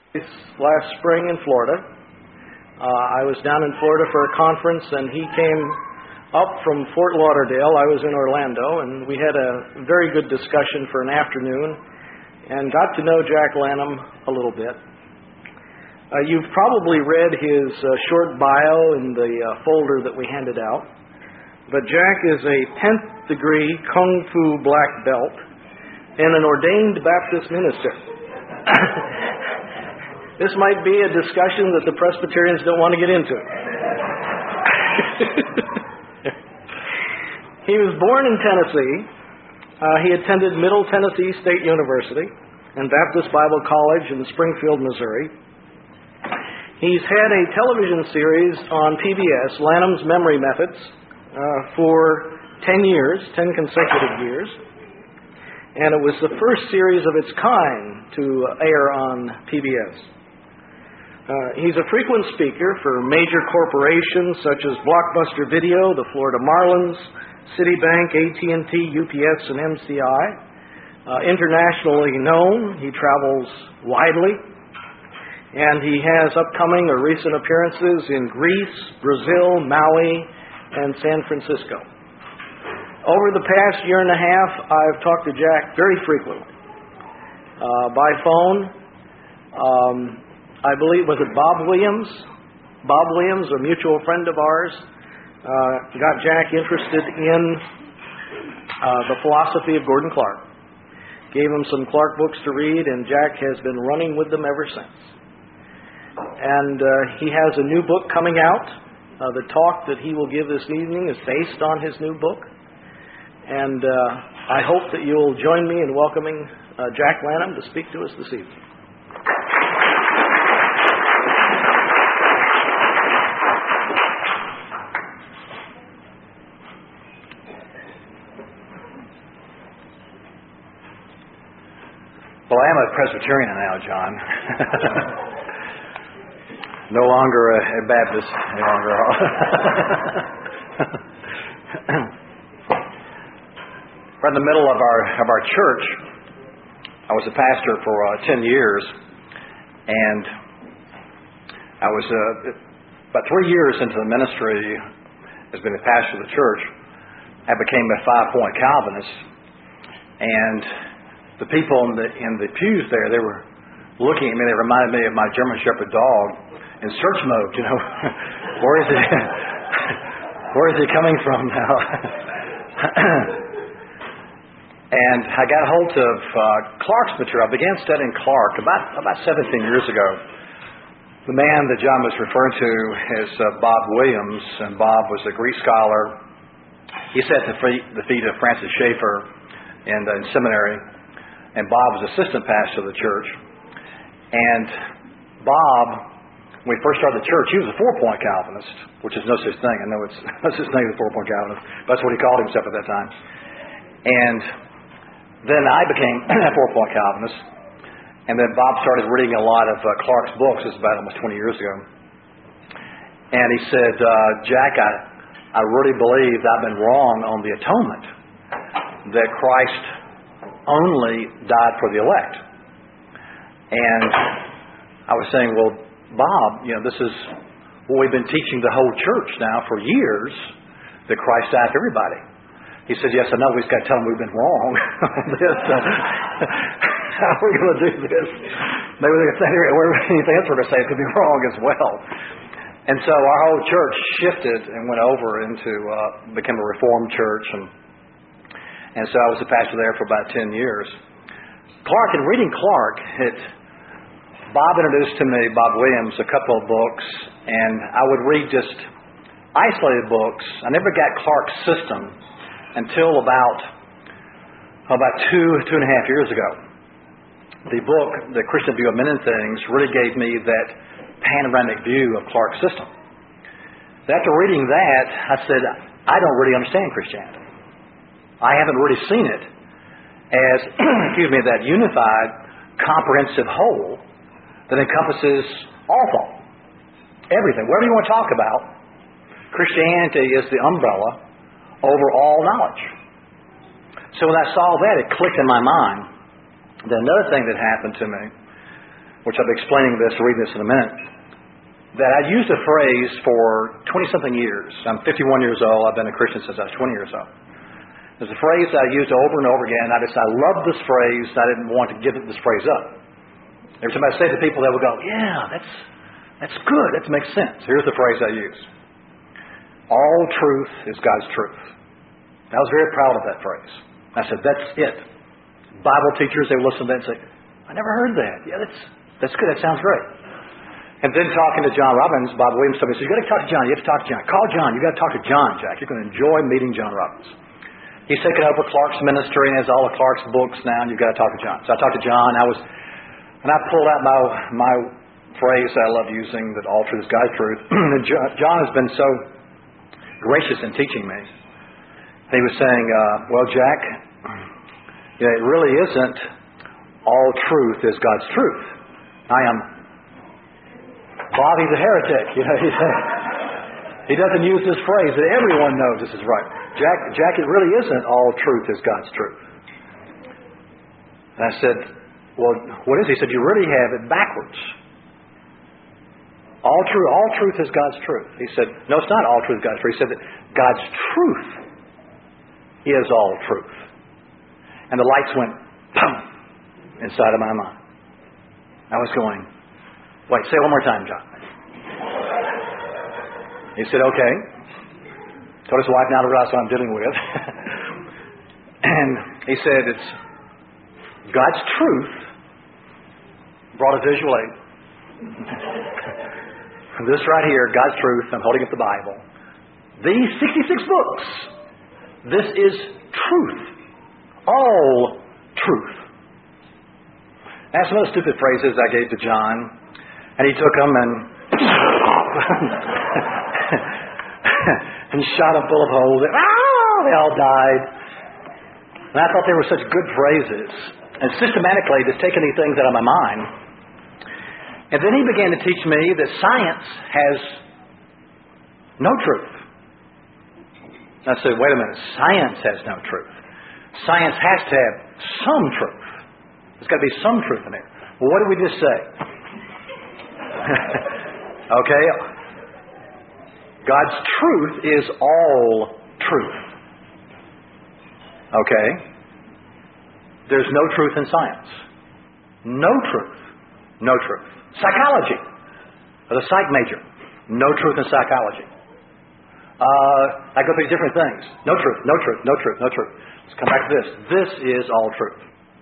last spring in Florida. I was down in Florida for a conference, and he came up from Fort Lauderdale. I was in Orlando, and we had a very good discussion for an afternoon and got to know Jack Lanham a little bit. You've probably read his short bio in the folder that we handed out, but Jack is a 10th degree Kung Fu black belt and an ordained Baptist minister. This might be a discussion that the Presbyterians don't want to get into. He was born in Tennessee. He attended Middle Tennessee State University and Baptist Bible College in Springfield, Missouri. He's had a television series on PBS, Lanham's Memory Methods, for 10 years, 10 consecutive years. And it was the first series of its kind to air on PBS. He's a frequent speaker for major corporations such as Blockbuster Video, the Florida Marlins, Citibank, AT&T, UPS, and MCI. Internationally known, he travels widely, and he has upcoming or recent appearances in Greece, Brazil, Maui, and San Francisco. Over the past year and a half, I've talked to Jack very frequently by phone. I believe, was it Bob Williams? Bob Williams, a mutual friend of ours, got Jack interested in the philosophy of Gordon Clark. Gave him some Clark books to read, and Jack has been running with them ever since. And he has a new book coming out. The talk that he will give this evening is based on his new book. And I hope that you'll join me in welcoming Jack Lanham to speak to us this evening. Well, I am a Presbyterian now, John. No longer a Baptist any longer. Right in the middle of our church, I was a pastor for 10 years, and I was about 3 years into the ministry as being a pastor of the church. I became a 5-point Calvinist, and the people in the pews there, they were looking at me. They reminded me of my German Shepherd dog in search mode. You know, where is he? Where is he coming from now? And I got a hold of Clark's material. I began studying Clark about 17 years ago. The man that John was referring to is Bob Williams, and Bob was a Greek scholar. He sat at the feet of Francis Schaeffer in seminary. And Bob was assistant pastor of the church. And Bob, when we first started the church, he was a 4-point Calvinist, which is no such thing. I know it's no such thing as a 4-point Calvinist, but that's what he called himself at that time. And then I became a 4-point Calvinist. And then Bob started reading a lot of Clark's books. This was about almost 20 years ago. And he said, Jack, I really believe I've been wrong on the atonement, that Christ only died for the elect. And I was saying, well, Bob, this is what we've been teaching the whole church now for years, that Christ died for everybody. He said, yes, I know, we've got to tell them we've been wrong on this. How are we going to do this? Maybe they're going to say, anything else we're going to say could be wrong as well. And so our whole church shifted and went over into, became a Reformed church, and so I was a pastor there for about 10 years. Clark, in reading Clark, Bob introduced to me, Bob Williams, a couple of books, and I would read just isolated books. I never got Clark's system until about 2.5 years ago. The book, The Christian View of Men and Things, really gave me that panoramic view of Clark's system. After reading that, I said, I don't really understand Christianity. I haven't really seen it as, that unified, comprehensive whole that encompasses all thought, everything. Whatever you want to talk about, Christianity is the umbrella over all knowledge. So when I saw that, it clicked in my mind. Then another thing that happened to me which I'll be explaining this, reading this in a minute, that I used a phrase for 20-something years. I'm 51 years old. I've been a Christian since I was 20 years old. There's a phrase I used over and over again. I love this phrase. I didn't want to give this phrase up. Every time I say it to people, they will go, yeah, that's good. That makes sense. Here's the phrase I use. All truth is God's truth. I was very proud of that phrase. I said, that's it. Bible teachers, they will listen to that and say, I never heard that. Yeah, that's good. That sounds great. And then talking to John Robbins, Bob Williams told me, you got to talk to John. You have to talk to John. Call John. You got to talk to John, Jack. You're going to enjoy meeting John Robbins. He's taken over Clark's ministry and has all of Clark's books now, and you've got to talk to John. So I talked to John. And I pulled out my phrase that I love using, that all truth is God's truth. And John has been so gracious in teaching me. He was saying, well, Jack, it really isn't all truth is God's truth. I am Bobby the heretic. He doesn't use this phrase that everyone knows this is right. Jack, it really isn't all truth is God's truth. And I said, well, what is it? He said, you really have it backwards. All truth is God's truth. He said, no, it's not all truth is God's truth. He said that God's truth is all truth. And the lights went, boom, inside of my mind. I was going, wait, say it one more time, John. He said, okay. Told his wife now to realize what I'm dealing with. And he said, it's God's truth brought a visual aid. This right here, God's truth, I'm holding up the Bible. These 66 books, this is truth. All truth. That's some of the stupid phrases I gave to John. And he took them and and shot them full of holes. They all died. And I thought they were such good phrases. And systematically just taking these things out of my mind. And then he began to teach me that science has no truth. I said, wait a minute, science has no truth. Science has to have some truth. There's got to be some truth in there. Well, what did we just say? Okay. God's truth is all truth. Okay. There's no truth in science. No truth. No truth. Psychology. As a psych major. No truth in psychology. I go through different things. No truth, no truth, no truth, no truth. Let's come back to this. This is all truth.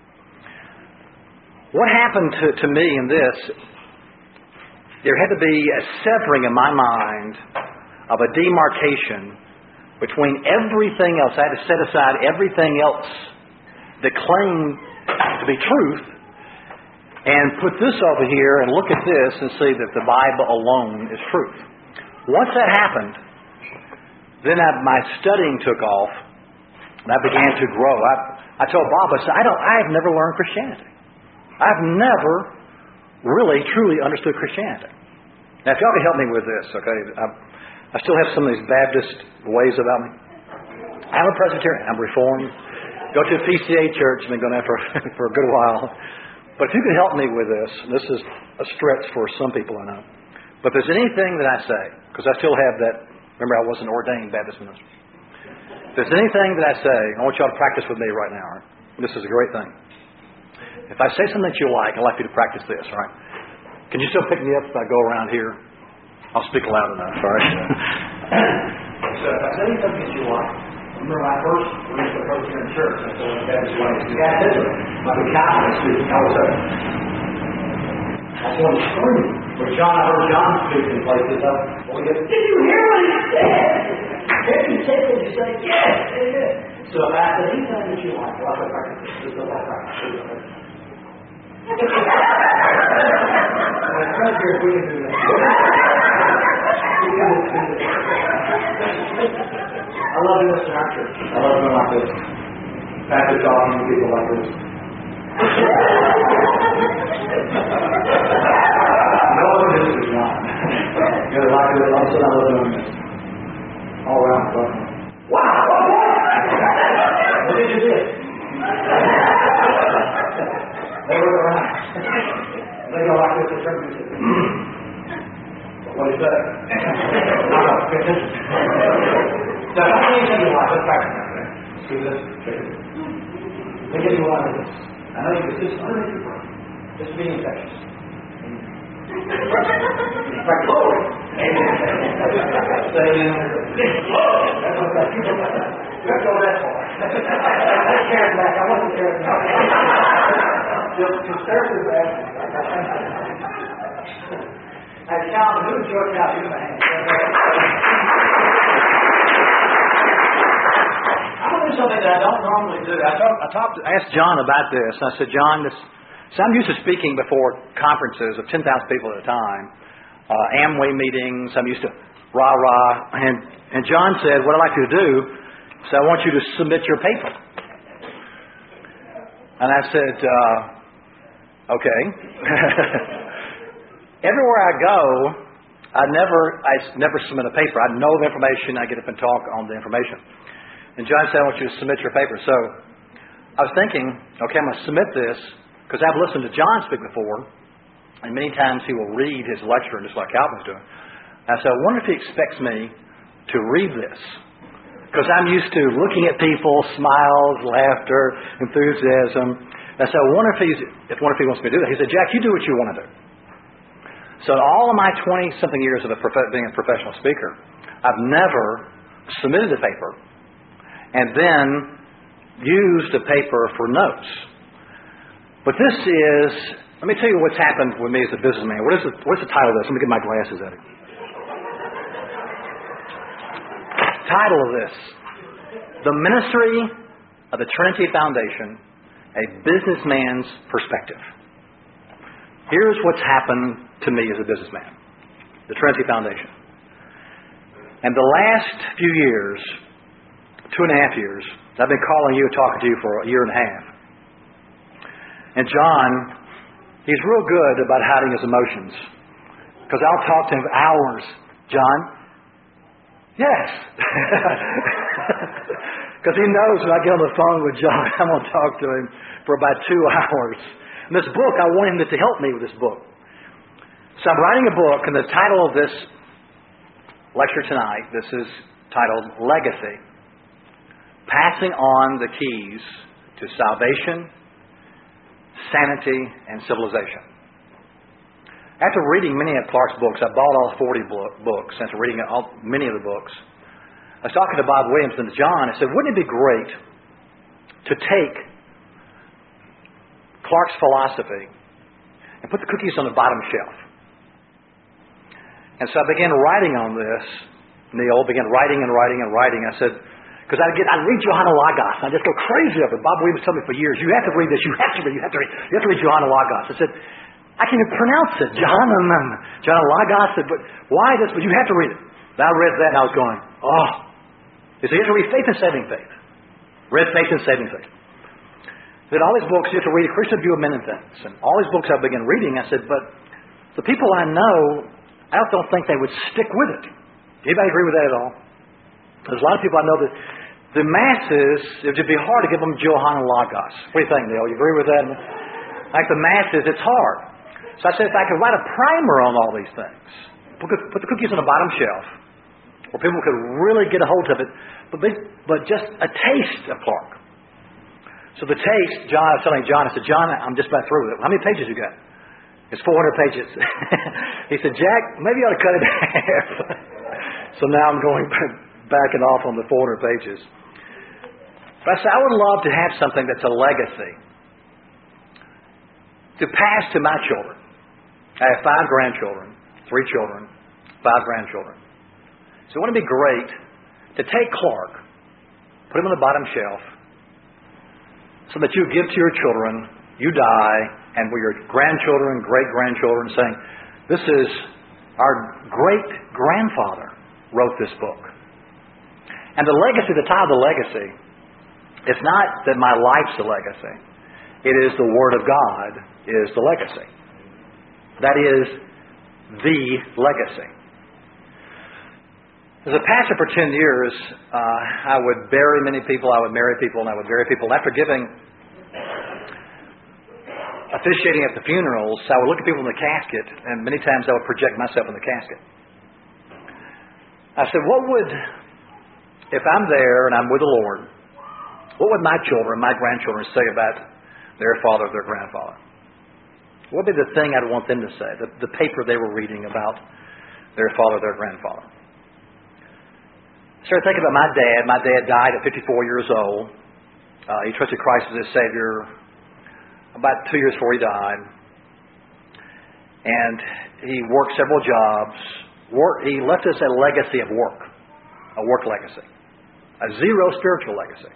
What happened to me in this, there had to be a severing in my mind of a demarcation between everything else. I had to set aside everything else that claimed to be truth and put this over here and look at this and see that the Bible alone is truth. Once that happened, then my studying took off and I began to grow. I told Bob, I said, I have never learned Christianity. I've never really, truly understood Christianity. Now, if y'all can help me with this, okay, I still have some of these Baptist ways about me. I'm a Presbyterian. I'm Reformed. Go to a PCA church. I've been going there for a good while. But if you can help me with this is a stretch for some people I know. But if there's anything that I say, because I still have that, remember I was an ordained Baptist minister. If there's anything that I say, I want y'all to practice with me right now. Right? This is a great thing. If I say something that you like, I'd like you to practice this, all right? Can you still pick me up if I go around here? I'll speak loud enough, all right? So if I say something that you like, remember when I first went to the Presbyterian church, I told the Baptist way, the guy said to me, like a Calvinist speaking, I was like, I just wanted to scream. But I heard John speak in places up. Well, did you hear what he said? Did you say what you say? Yes, it is. So if I said anything that you like, well, I practice this. This is what I practice. I love doing this in our church. I love doing like this. Pastor talking to people like this. No one this is not. You know, like this, all of a sudden I love doing this. All around the button. Wow! What did you do? They look around. They go like with the term. What is that? So how many of you want? Let's practice that. Let's do this. Think of you want this. I know you just underneath your breath. Just being infectious. Like glory. Say it. Glory. That's what that. Let's go that far. Let's carry it back. I want to carry it back. Just start with that. And Calvin, who's your Calvin? Give him a hand. I'm going to do something that I don't normally do. I asked John about this. I said, John, so I'm used to speaking before conferences of 10,000 people at a time, Amway meetings. I'm used to rah-rah. And John said, what I'd like you to do is I want you to submit your paper. And I said, okay. Everywhere I go, I never submit a paper. I know the information. I get up and talk on the information. And John said, I want you to submit your paper. So I was thinking, okay, I'm going to submit this because I've listened to John speak before, and many times he will read his lecture just like Calvin's doing. I said, I wonder if he expects me to read this. Because I'm used to looking at people, smiles, laughter, enthusiasm. I said, I wonder if he wants me to do that. He said, Jack, you do what you want to do. So all of my 20-something years of being a professional speaker, I've never submitted a paper and then used a paper for notes. But this is, let me tell you what's happened with me as a businessman. What's the title of this? Let me get my glasses at it. Title of this, The Ministry of the Trinity Foundation, A Businessman's Perspective. Here's what's happened to me as a businessman, the Trinity Foundation. And the last few years, 2.5 years, I've been calling you and talking to you for a year and a half. And John, he's real good about hiding his emotions. Because I'll talk to him for hours. John? Yes. Because he knows when I get on the phone with John, I'm going to talk to him for about 2 hours. And this book, I want him to help me with this book. So I'm writing a book, and the title of this lecture tonight, this is titled Legacy. Passing on the keys to salvation, sanity, and civilization. After reading many of Clark's books, I bought all 40 books. After reading many of the books, I was talking to Bob Williams and to John. I said, wouldn't it be great to take Clark's philosophy and put the cookies on the bottom shelf? And so I began writing on this. Neil began writing and writing and writing. I said, because I'd read Johanna Lagos, and I'd just go crazy over it. Bob Williams told me for years, you have to read this, you have to read Johanna Lagos. I said, I can't even pronounce it. Johanna Lagos. I said, but why this? But you have to read it. And I read that, and I was going, oh. He said, you have to read Faith and Saving Faith. Read Faith and Saving Faith. Then all these books, you have to read A Christian View of Men and Things. And all these books I began reading, I said, but the people I know, I don't think they would stick with it. Anybody agree with that at all? There's a lot of people I know that the masses, it would be hard to give them Johanna Lagos. What do you think, Neil? You agree with that? Like the masses, it's hard. So I said, if I could write a primer on all these things, put the cookies on the bottom shelf, where people could really get a hold of it, but just a taste of Clark. So the taste, I was telling John, I said, John, I'm just about through with it. How many pages you got? It's 400 pages. He said, Jack, maybe you ought to cut it in half. So now I'm going backing off on the 400 pages. But I said, I would love to have something that's a legacy to pass to my children. I have 5 grandchildren, 3 children, 5 grandchildren. So it would be great to take Clark, put him on the bottom shelf, so that you give to your children, you die, and with your grandchildren, great-grandchildren, saying, this is our great-grandfather wrote this book. And the legacy, the title of the legacy, it's not that my life's a legacy. It is the Word of God is the legacy. That is the legacy. As a pastor for 10 years, I would bury many people, I would marry people, and I would bury people. And after giving officiating at the funerals, I would look at people in the casket, and many times I would project myself in the casket. I said, if I'm there and I'm with the Lord, what would my children, my grandchildren say about their father or their grandfather? What would be the thing I'd want them to say, the paper they were reading about their father or their grandfather? I started thinking about my dad. My dad died at 54 years old. He trusted Christ as his Savior about 2 years before he died. And he worked several jobs. He left us a legacy of work, a work legacy, a zero spiritual legacy.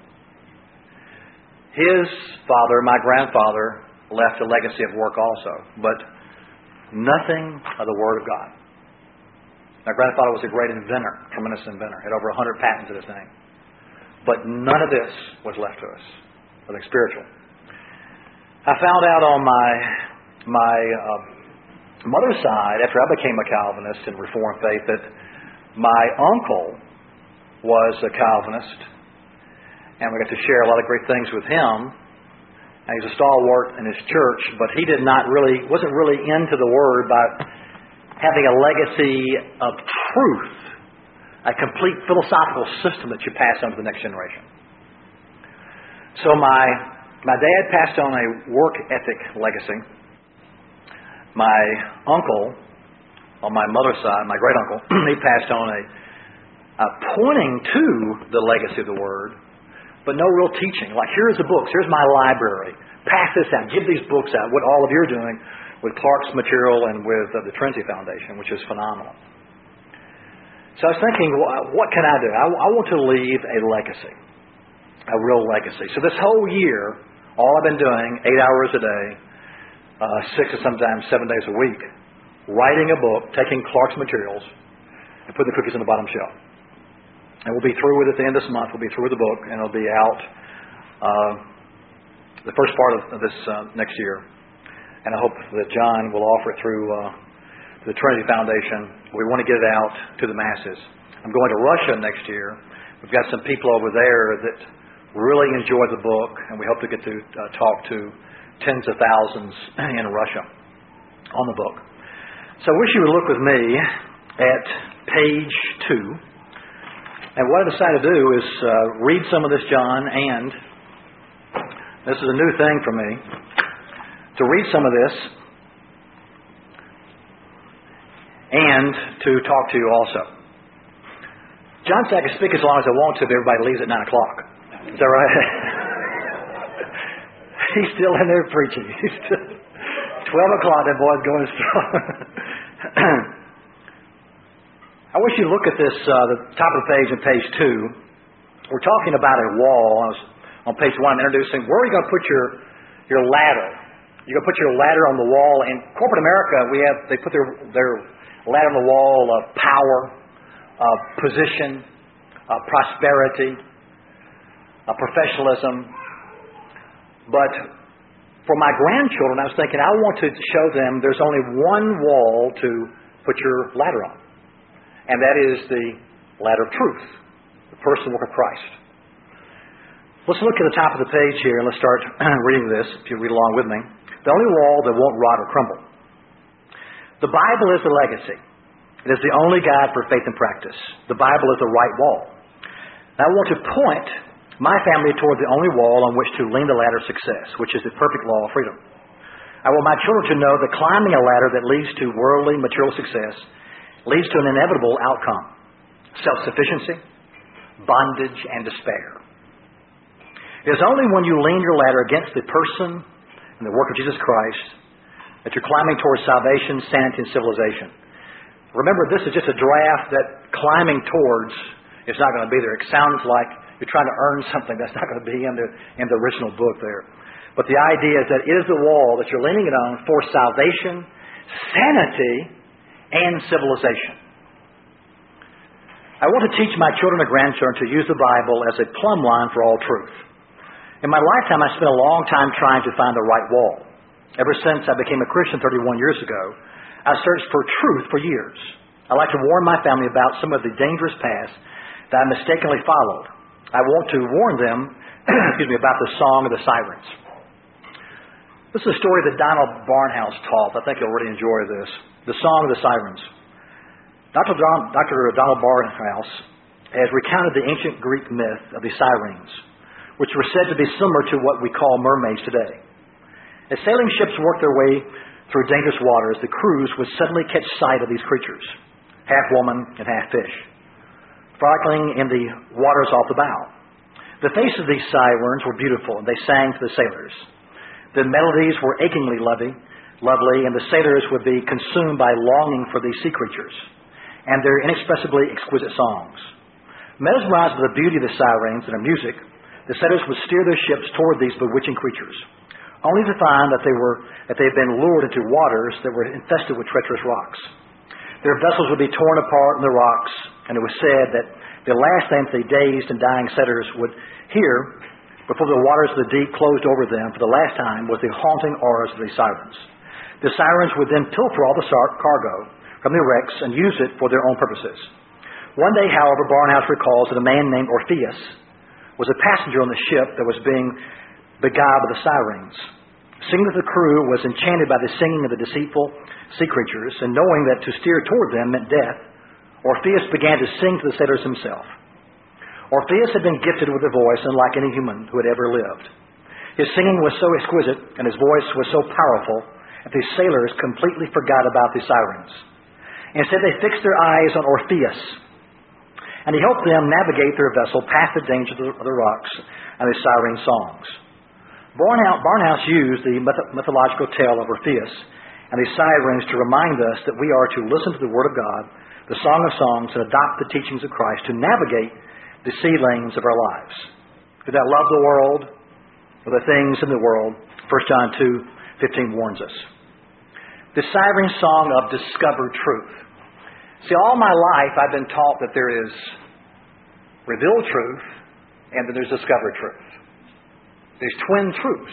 His father, my grandfather, left a legacy of work also, but nothing of the Word of God. My grandfather was a great inventor, tremendous inventor, had over 100 patents in his name. But none of this was left to us, nothing spiritual. I found out on my mother's side, after I became a Calvinist in Reformed faith, that my uncle was a Calvinist, and we got to share a lot of great things with him. And he's a stalwart in his church, but he wasn't really into the Word by having a legacy of truth, a complete philosophical system that you pass on to the next generation. So my dad passed on a work ethic legacy. My uncle, on my mother's side, my great uncle, he passed on a pointing to the legacy of the Word, but no real teaching. Like, here's the books, here's my library. Pass this out, give these books out. What all of you are doing with Clark's material and with the Trinity Foundation, which is phenomenal. So I was thinking, what can I do? I want to leave a legacy, a real legacy. So this whole year, all I've been doing, 8 hours a day, 6 or sometimes 7 days a week, writing a book, taking Clark's materials, and putting the cookies on the bottom shelf. And we'll be through with it at the end of this month. We'll be through with the book, and it'll be out the first part of this next year. And I hope that John will offer it through the Trinity Foundation. We want to get it out to the masses. I'm going to Russia next year. We've got some people over there that really enjoy the book, and we hope to get to talk to tens of thousands in Russia on the book. So I wish you would look with me at page 2. And what I decided to do is read some of this, John, and this is a new thing for me, to read some of this and to talk to you also. John said I can speak as long as I want to if everybody leaves at 9 o'clock. Is that right? He's still in there preaching. He's still, 12 o'clock, that boy's going strong. I wish you look at this, the top of the page on page 2. We're talking about a wall. On page 1, I'm introducing where are you going to put your ladder? You're going to put your ladder on the wall. In corporate America, they put their ladder on the wall of power, position, prosperity, professionalism. But for my grandchildren, I was thinking I want to show them there's only one wall to put your ladder on. And that is the ladder of truth, the personal work of Christ. Let's look at the top of the page here and let's start reading this, if you read along with me. The only wall that won't rot or crumble. The Bible is the legacy. It is the only guide for faith and practice. The Bible is the right wall. Now I want to point my family toward the only wall on which to lean the ladder of success, which is the perfect law of freedom. I want my children to know that climbing a ladder that leads to worldly, material success leads to an inevitable outcome: self-sufficiency, bondage, and despair. It is only when you lean your ladder against the person and the work of Jesus Christ that you're climbing towards salvation, sanity, and civilization. Remember, this is just a draft that climbing towards is not going to be there. It sounds like you're trying to earn something that's not going to be in the original book there. But the idea is that it is the wall that you're leaning it on for salvation, sanity, and civilization. I want to teach my children and grandchildren to use the Bible as a plumb line for all truth. In my lifetime, I spent a long time trying to find the right wall. Ever since I became a Christian 31 years ago, I searched for truth for years. I like to warn my family about some of the dangerous paths that I mistakenly followed. I want to warn them about the song of the sirens. This is a story that Donald Barnhouse taught. I think you'll really enjoy this. The Song of the Sirens. Dr. Donald Barnhouse has recounted the ancient Greek myth of the sirens, which were said to be similar to what we call mermaids today. As sailing ships worked their way through dangerous waters, the crews would suddenly catch sight of these creatures, half woman and half fish, frolicking in the waters off the bow. The faces of these sirens were beautiful, and they sang to the sailors. The melodies were achingly lovely, and the sailors would be consumed by longing for these sea creatures and their inexpressibly exquisite songs. Mesmerized by the beauty of the sirens and their music, the sailors would steer their ships toward these bewitching creatures, only to find that they had been lured into waters that were infested with treacherous rocks. Their vessels would be torn apart in the rocks, and it was said that the last thing the dazed and dying sailors would hear before the waters of the deep closed over them for the last time was the haunting auras of the sirens. The sirens would then pilfer all the cargo from the wrecks and use it for their own purposes. One day, however, Barnhouse recalls that a man named Orpheus was a passenger on the ship that was being beguiled by the sirens. Seeing that the crew was enchanted by the singing of the deceitful sea creatures, and knowing that to steer toward them meant death, Orpheus began to sing to the sailors himself. Orpheus had been gifted with a voice unlike any human who had ever lived. His singing was so exquisite and his voice was so powerful that the sailors completely forgot about the sirens. Instead, they fixed their eyes on Orpheus, and he helped them navigate their vessel past the dangers of the rocks and the siren songs. Barnhouse used the mythological tale of Orpheus and the sirens to remind us that we are to listen to the Word of God, the Song of Songs, and adopt the teachings of Christ to navigate the sea lanes of our lives. Do not love the world or the things in the world. 1 John 2:15 warns us. The siren song of discovered truth. See, all my life I've been taught that there is revealed truth and that there's discovered truth. There's twin truths.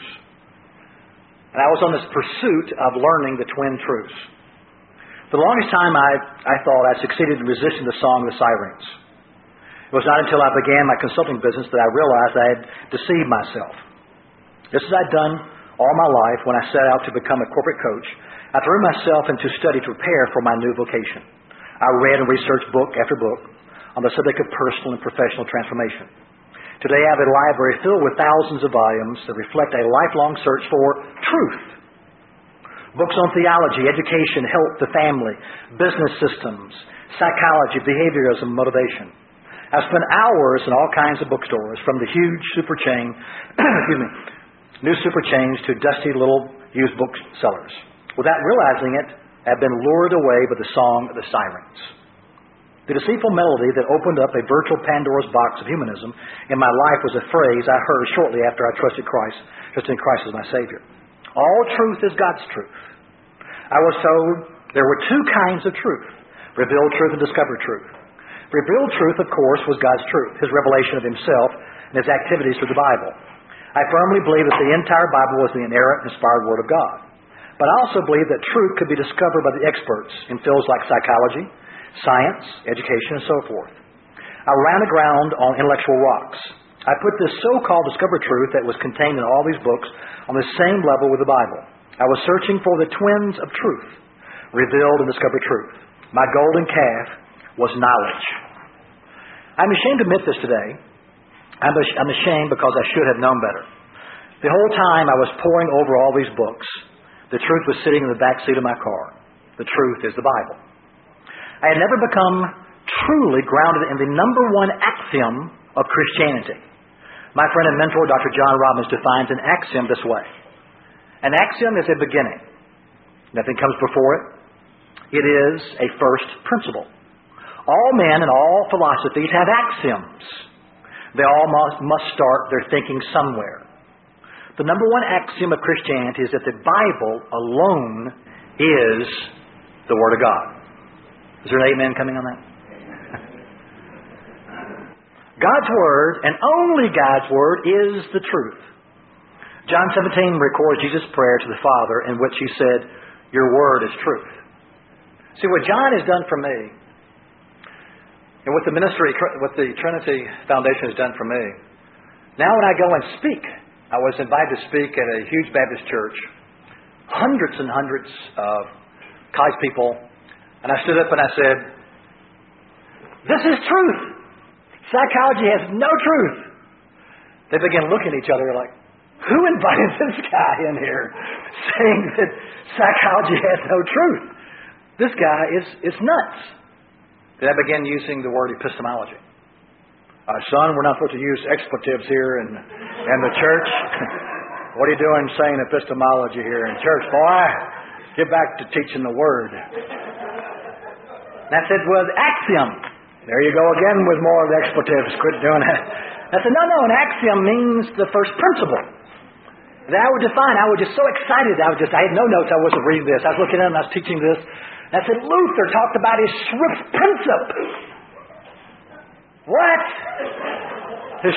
And I was on this pursuit of learning the twin truths. For the longest time I thought I succeeded in resisting the song of the sirens. It was not until I began my consulting business that I realized I had deceived myself. Just as I'd done all my life when I set out to become a corporate coach, I threw myself into study to prepare for my new vocation. I read and researched book after book on the subject of personal and professional transformation. Today I have a library filled with thousands of volumes that reflect a lifelong search for truth. Books on theology, education, health, the family, business systems, psychology, behaviorism, motivation. I've spent hours in all kinds of bookstores, from the huge super chain, new super chains to dusty little used booksellers. Without realizing it, I've been lured away by the song of the sirens. The deceitful melody that opened up a virtual Pandora's box of humanism in my life was a phrase I heard shortly after I trusted in Christ as my Savior. All truth is God's truth. I was told there were two kinds of truth: revealed truth and discovered truth. Revealed truth, of course, was God's truth, His revelation of Himself and His activities through the Bible. I firmly believe that the entire Bible was the inerrant, inspired Word of God. But I also believe that truth could be discovered by the experts in fields like psychology, science, education, and so forth. I ran aground on intellectual rocks. I put this so-called discovered truth that was contained in all these books on the same level with the Bible. I was searching for the twins of truth, revealed and discovered truth. My golden calf was knowledge. I'm ashamed to admit this today. I'm ashamed because I should have known better. The whole time I was poring over all these books, the truth was sitting in the back seat of my car. The truth is the Bible. I had never become truly grounded in the number one axiom of Christianity. My friend and mentor, Dr. John Robbins, defines an axiom this way. An axiom is a beginning. Nothing comes before it. It is a first principle. All men and all philosophies have axioms. They all must start their thinking somewhere. The number one axiom of Christianity is that the Bible alone is the Word of God. Is there an amen coming on that? God's Word, and only God's Word, is the truth. John 17 records Jesus' prayer to the Father in which He said, "Your Word is truth." See, what John has done for me, and what the ministry, what the Trinity Foundation has done for me, now when I go and speak, I was invited to speak at a huge Baptist church hundreds and hundreds of college people, and I stood up and I said, "This is truth. Psychology has no truth." They began looking at each other like, "Who invited this guy in here saying that psychology has no truth? This guy is nuts." Then I began using the word epistemology. Son, we're not supposed to use expletives here in the church. What are you doing saying epistemology here in church, boy? Get back to teaching the Word. And I said, well, axiom. There you go again with more of the expletives. Quit doing that. I said, no, an axiom means the first principle. That I would define. I was just so excited. I had no notes. I wasn't reading this. I was looking at it and I was teaching this. And I said, Luther talked about his Schrift principle. What? His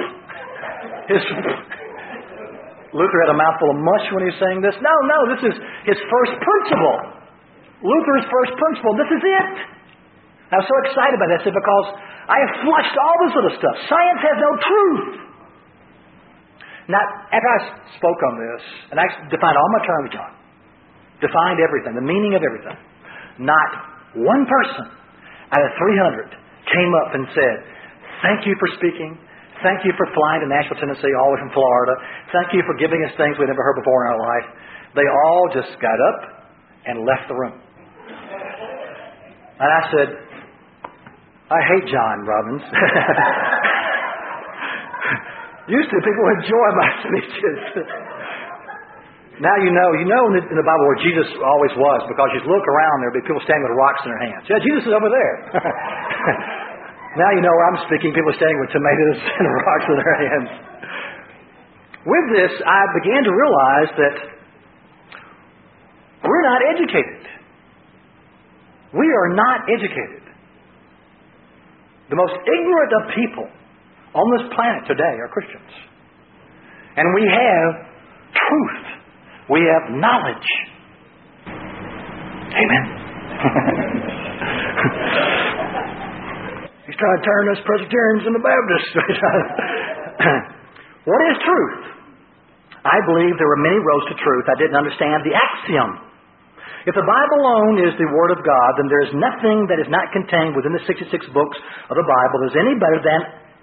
Luther had a mouthful of mush when he was saying this. No, this is his first principle. Luther's first principle. This is it. I was so excited about that. I said, because I have flushed all this other stuff. Science has no truth. Now, after I spoke on this, and I defined all my terms, John, defined everything, the meaning of everything, not one person out of 300 came up and said, thank you for speaking. Thank you for flying to Nashville, Tennessee, all the way from Florida. Thank you for giving us things we'd never heard before in our life. They all just got up and left the room. And I said, I hate John Robbins. Used to, people enjoy my speeches. Now you know in the Bible where Jesus always was, because you look around, there'll be people standing with rocks in their hands. Yeah, Jesus is over there. Now you know where I'm speaking, people standing with tomatoes and rocks in their hands. With this, I began to realize that we're not educated. We are not educated. The most ignorant of people on this planet today are Christians. And we have truth. We have knowledge. Amen. He's trying to turn us Presbyterians into Baptists. What is truth? I believe there were many roads to truth. I didn't understand the axiom. If the Bible alone is the Word of God, then there is nothing that is not contained within the 66 books of the Bible that is any better than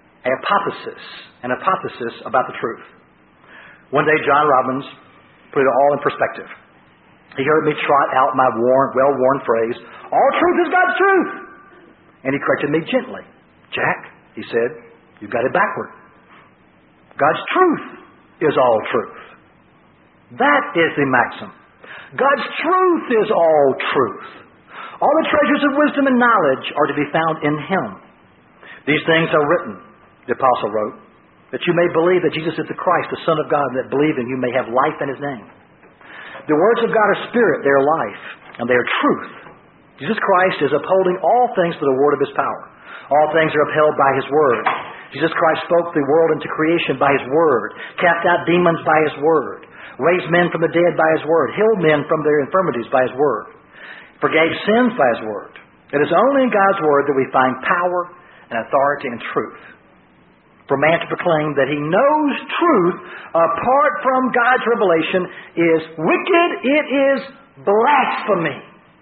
an hypothesis about the truth. One day, John Robbins put it all in perspective. He heard me trot out my well-worn phrase, all truth is God's truth. And he corrected me gently. Jack, he said, you've got it backward. God's truth is all truth. That is the maxim. God's truth is all truth. All the treasures of wisdom and knowledge are to be found in Him. These things are written, the Apostle wrote, that you may believe that Jesus is the Christ, the Son of God, and that believing you may have life in His name. The words of God are spirit, they are life, and they are truth. Jesus Christ is upholding all things by the word of His power. All things are upheld by His word. Jesus Christ spoke the world into creation by His word, cast out demons by His word, raised men from the dead by His word, healed men from their infirmities by His word, forgave sins by His word. It is only in God's word that we find power and authority and truth. For man to proclaim that he knows truth apart from God's revelation is wicked. It is blasphemy.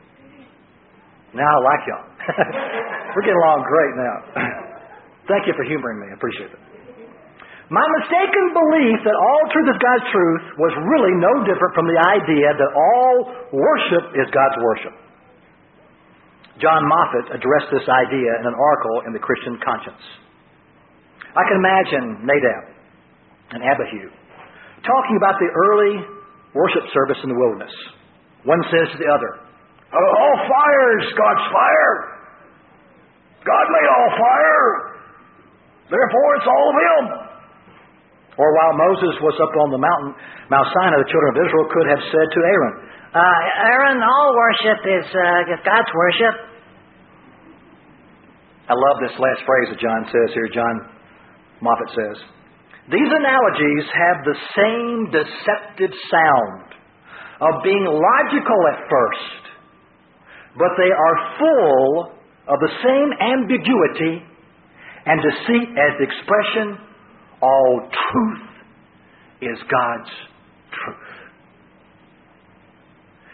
Now I like y'all. We're getting along great now. Thank you for humoring me. I appreciate it. My mistaken belief that all truth is God's truth was really no different from the idea that all worship is God's worship. John Moffat addressed this idea in an article in the Christian Conscience. I can imagine Nadab and Abihu talking about the early worship service in the wilderness. One says to the other, all fire is God's fire. God made all fire. Therefore, it's all of Him. Or while Moses was up on the mountain, Mount Sinai, the children of Israel could have said to Aaron, Aaron, all worship is God's worship. I love this last phrase that John says here. John Moffat says, these analogies have the same deceptive sound of being logical at first, but they are full of the same ambiguity and deceit as the expression, all truth is God's truth.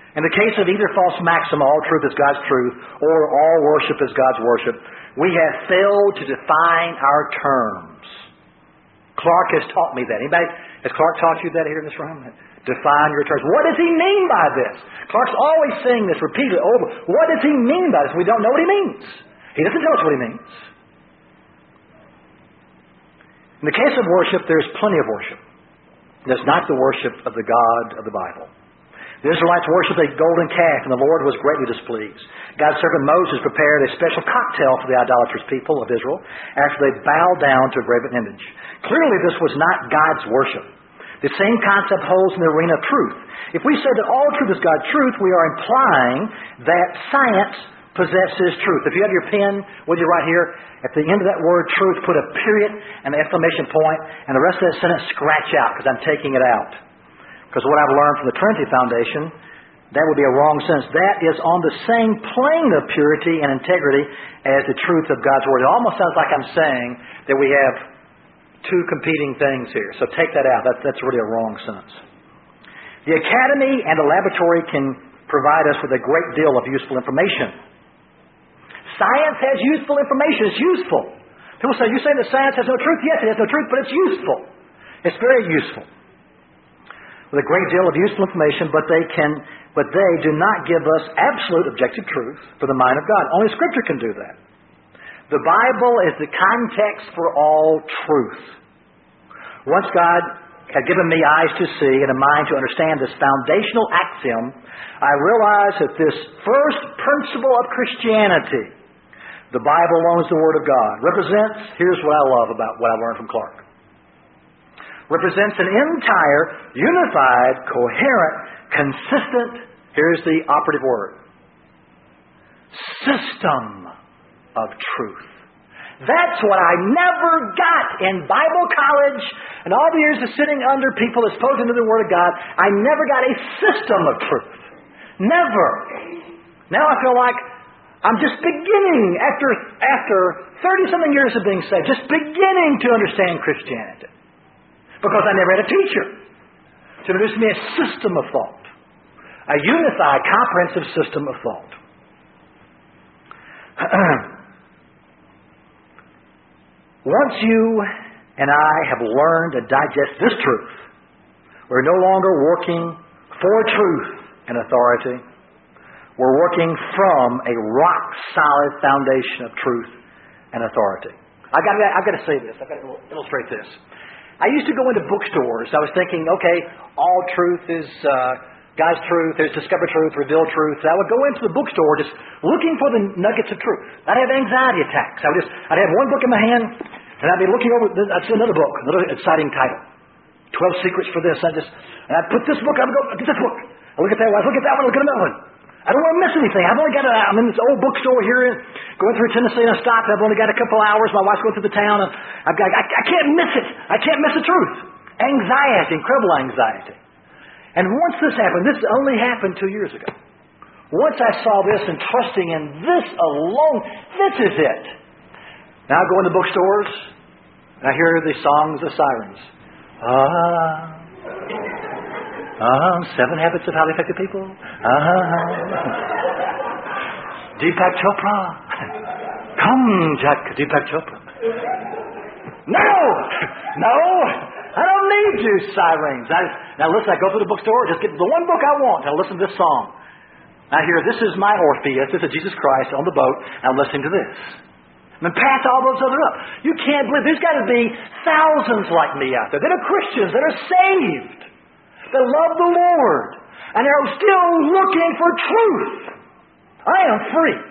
In the case of either false maxim, all truth is God's truth, or all worship is God's worship, we have failed to define our terms. Clark has taught me that. Has Clark taught you that here in this room? Define your terms. What does he mean by this? Clark's always saying this repeatedly over. What does he mean by this? We don't know what he means. He doesn't tell us what he means. In the case of worship, there's plenty of worship. There's not the worship of the God of the Bible. The Israelites worshipped a golden calf, and the Lord was greatly displeased. God's servant Moses prepared a special cocktail for the idolatrous people of Israel after they bowed down to a graven image. Clearly, this was not God's worship. The same concept holds in the arena of truth. If we say that all truth is God's truth, we are implying that science possesses truth. If you have your pen with you right here, at the end of that word truth, put a period and an exclamation point, and the rest of that sentence scratch out, because I'm taking it out. Because what I've learned from the Trinity Foundation, that would be a wrong sentence. That is on the same plane of purity and integrity as the truth of God's Word. It almost sounds like I'm saying that we have two competing things here. So take that out. That's really a wrong sentence. The academy and the laboratory can provide us with a great deal of useful information. Science has useful information. It's useful. People say, you say that science has no truth? Yes, it has no truth, but it's useful. It's very useful. With a great deal of useful information, but they do not give us absolute objective truth for the mind of God. Only Scripture can do that. The Bible is the context for all truth. Once God had given me eyes to see and a mind to understand this foundational axiom, I realized that this first principle of Christianity, the Bible alone is the Word of God, represents, here's what I love about what I learned from Clark, represents an entire, unified, coherent, consistent, here's the operative word, system of truth. That's what I never got in Bible college and all the years of sitting under people exposed to the Word of God. I never got a system of truth. Never. Now I feel like I'm just beginning, after 30-something years of being saved, just beginning to understand Christianity. Because I never had a teacher to introduce me a system of thought. A unified, comprehensive system of thought. Once you and I have learned to digest this truth, we're no longer working for truth and authority. We're working from a rock-solid foundation of truth and authority. I've got to say this. I've got to illustrate this. I used to go into bookstores. I was thinking, okay, all truth is God's truth. There's discovered truth, revealed truth. I would go into the bookstore just looking for the nuggets of truth. I'd have anxiety attacks. I'd have one book in my hand, and I'd be looking over. I'd see another book, another exciting title, 12 Secrets for this. And I'd put this book. I'd go get this book. I look at that one. I look at that one. I look at another one. I don't want to miss anything. I'm in this old bookstore here, going through Tennessee, and I stop. I've only got a couple hours. My wife's going through the town, and I can't miss it. I can't miss the truth. Anxiety, incredible anxiety. And once this happened, this only happened 2 years ago. Once I saw this and trusting in this alone, this is it. Now I go into bookstores, and I hear the songs of sirens. 7 Habits of Highly Effective People. Deepak Chopra. Come, Jack, Deepak Chopra. No! I don't need you, sirens. Now listen, I go to the bookstore, just get the one book I want, and I listen to this song. I hear, this is my Orpheus, this is Jesus Christ on the boat, and I'm listening to this. And then pass all those other up. You can't believe, there's got to be thousands like me out there that are Christians, that are saved, that love the Lord, and are still looking for truth. I am free.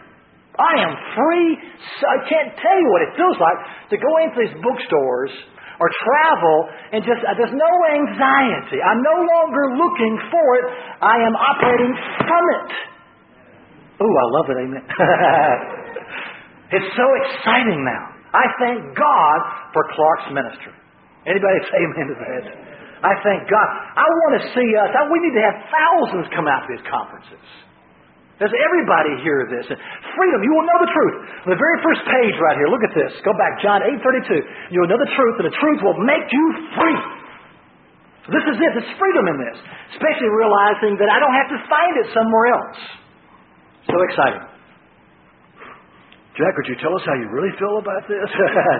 So I can't tell you what it feels like to go into these bookstores or travel and just, there's no anxiety. I'm no longer looking for it. I am operating from it. Ooh, I love it, amen. It's so exciting now. I thank God for Clark's ministry. Anybody say amen to that? I thank God. I want to see us. We need to have thousands come out to these conferences. Does everybody hear this? Freedom, you will know the truth. On the very first page right here, look at this. Go back, John 8:32. You will know the truth, and the truth will make you free. This is it. There's freedom in this. Especially realizing that I don't have to find it somewhere else. So exciting. Jack, would you tell us how you really feel about this?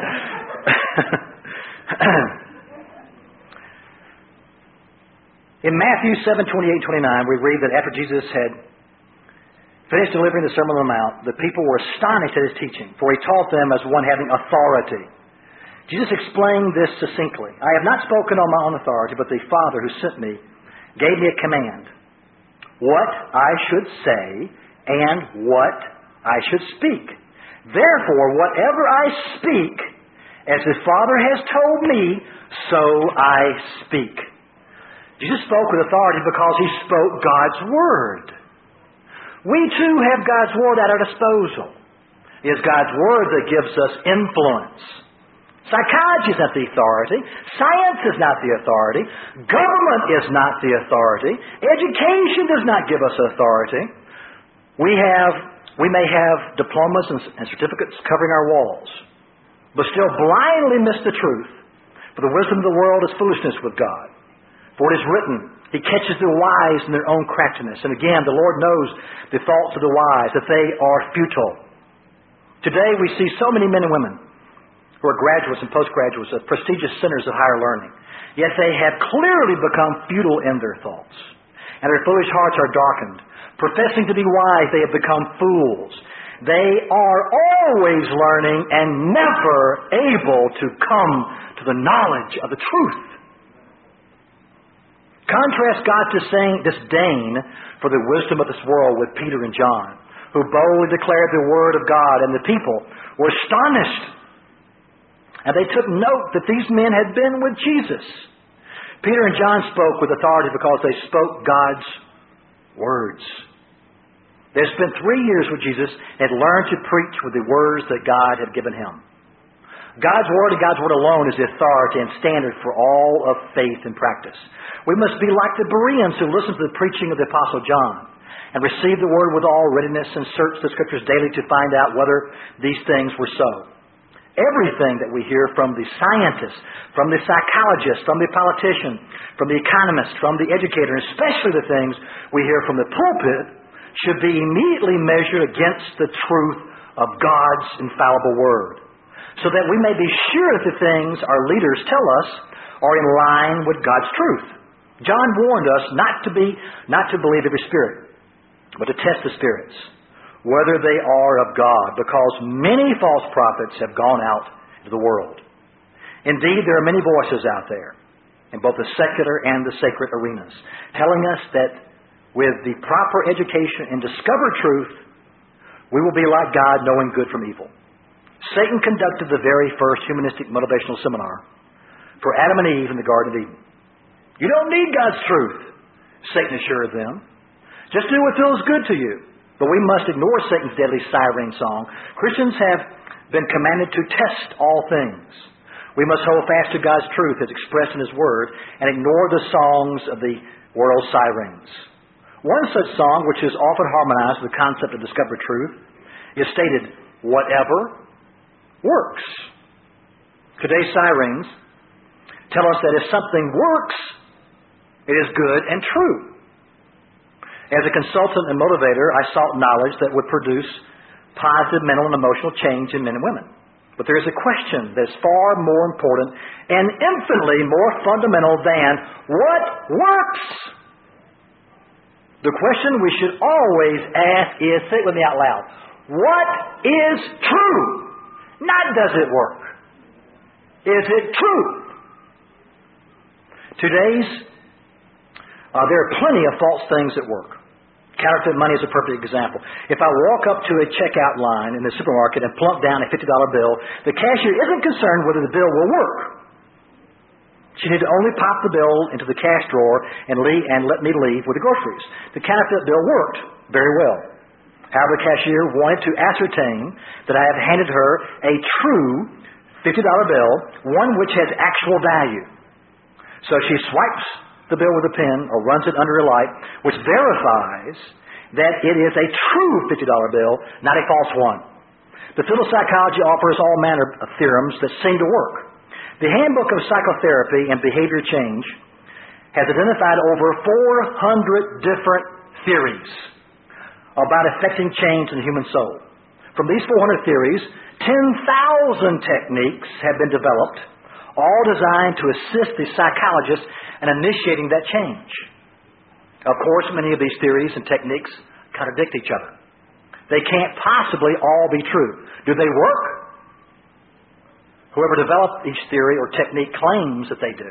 In Matthew 7:28-29, we read that after Jesus had finished delivering the Sermon on the Mount, the people were astonished at his teaching, for he taught them as one having authority. Jesus explained this succinctly. I have not spoken on my own authority, but the Father who sent me gave me a command, what I should say and what I should speak. Therefore, whatever I speak, as the Father has told me, so I speak. Jesus spoke with authority because he spoke God's Word. We too have God's Word at our disposal. It is God's Word that gives us influence. Psychology is not the authority. Science is not the authority. Government is not the authority. Education does not give us authority. We may have diplomas and certificates covering our walls, but still blindly miss the truth. For the wisdom of the world is foolishness with God. For it is written, He catches the wise in their own craftiness. And again, the Lord knows the thoughts of the wise, that they are futile. Today we see so many men and women who are graduates and postgraduates of prestigious centers of higher learning. Yet they have clearly become futile in their thoughts. And their foolish hearts are darkened. Professing to be wise, they have become fools. They are always learning and never able to come to the knowledge of the truth. Contrast God's disdain for the wisdom of this world with Peter and John, who boldly declared the Word of God, and the people were astonished. And they took note that these men had been with Jesus. Peter and John spoke with authority because they spoke God's words. They had spent 3 years with Jesus and had learned to preach with the words that God had given him. God's Word and God's Word alone is the authority and standard for all of faith and practice. We must be like the Bereans who listened to the preaching of the Apostle John and received the Word with all readiness and searched the Scriptures daily to find out whether these things were so. Everything that we hear from the scientist, from the psychologist, from the politician, from the economist, from the educator, and especially the things we hear from the pulpit, should be immediately measured against the truth of God's infallible Word, so that we may be sure that the things our leaders tell us are in line with God's truth. John warned us not to believe every spirit, but to test the spirits, whether they are of God, because many false prophets have gone out into the world. Indeed, there are many voices out there, in both the secular and the sacred arenas, telling us that with the proper education and discovered truth, we will be like God, knowing good from evil. Satan conducted the very first humanistic motivational seminar for Adam and Eve in the Garden of Eden. You don't need God's truth, Satan assured them. Just do what feels good to you. But we must ignore Satan's deadly siren song. Christians have been commanded to test all things. We must hold fast to God's truth as expressed in His Word and ignore the songs of the world's sirens. One such song, which is often harmonized with the concept of discovered truth, is stated, whatever works. Today's sirens tell us that if something works, it is good and true. As a consultant and motivator, I sought knowledge that would produce positive mental and emotional change in men and women. But there is a question that is far more important and infinitely more fundamental than what works. The question we should always ask is, say it with me out loud, what is true? Not does it work. Is it true? There are plenty of false things that work. Counterfeit money is a perfect example. If I walk up to a checkout line in the supermarket and plunk down a $50 bill, the cashier isn't concerned whether the bill will work. She needs to only pop the bill into the cash drawer and let me leave with the groceries. The counterfeit bill worked very well. However, the cashier wanted to ascertain that I have handed her a true $50 bill, one which has actual value. So she swipes the bill with a pen or runs it under a light, which verifies that it is a true $50 bill, not a false one. The field of psychology offers all manner of theorems that seem to work. The Handbook of Psychotherapy and Behavior Change has identified over 400 different theories about affecting change in the human soul. From these 400 theories, 10,000 techniques have been developed, all designed to assist the psychologist in initiating that change. Of course, many of these theories and techniques contradict each other. They can't possibly all be true. Do they work? Whoever developed each theory or technique claims that they do.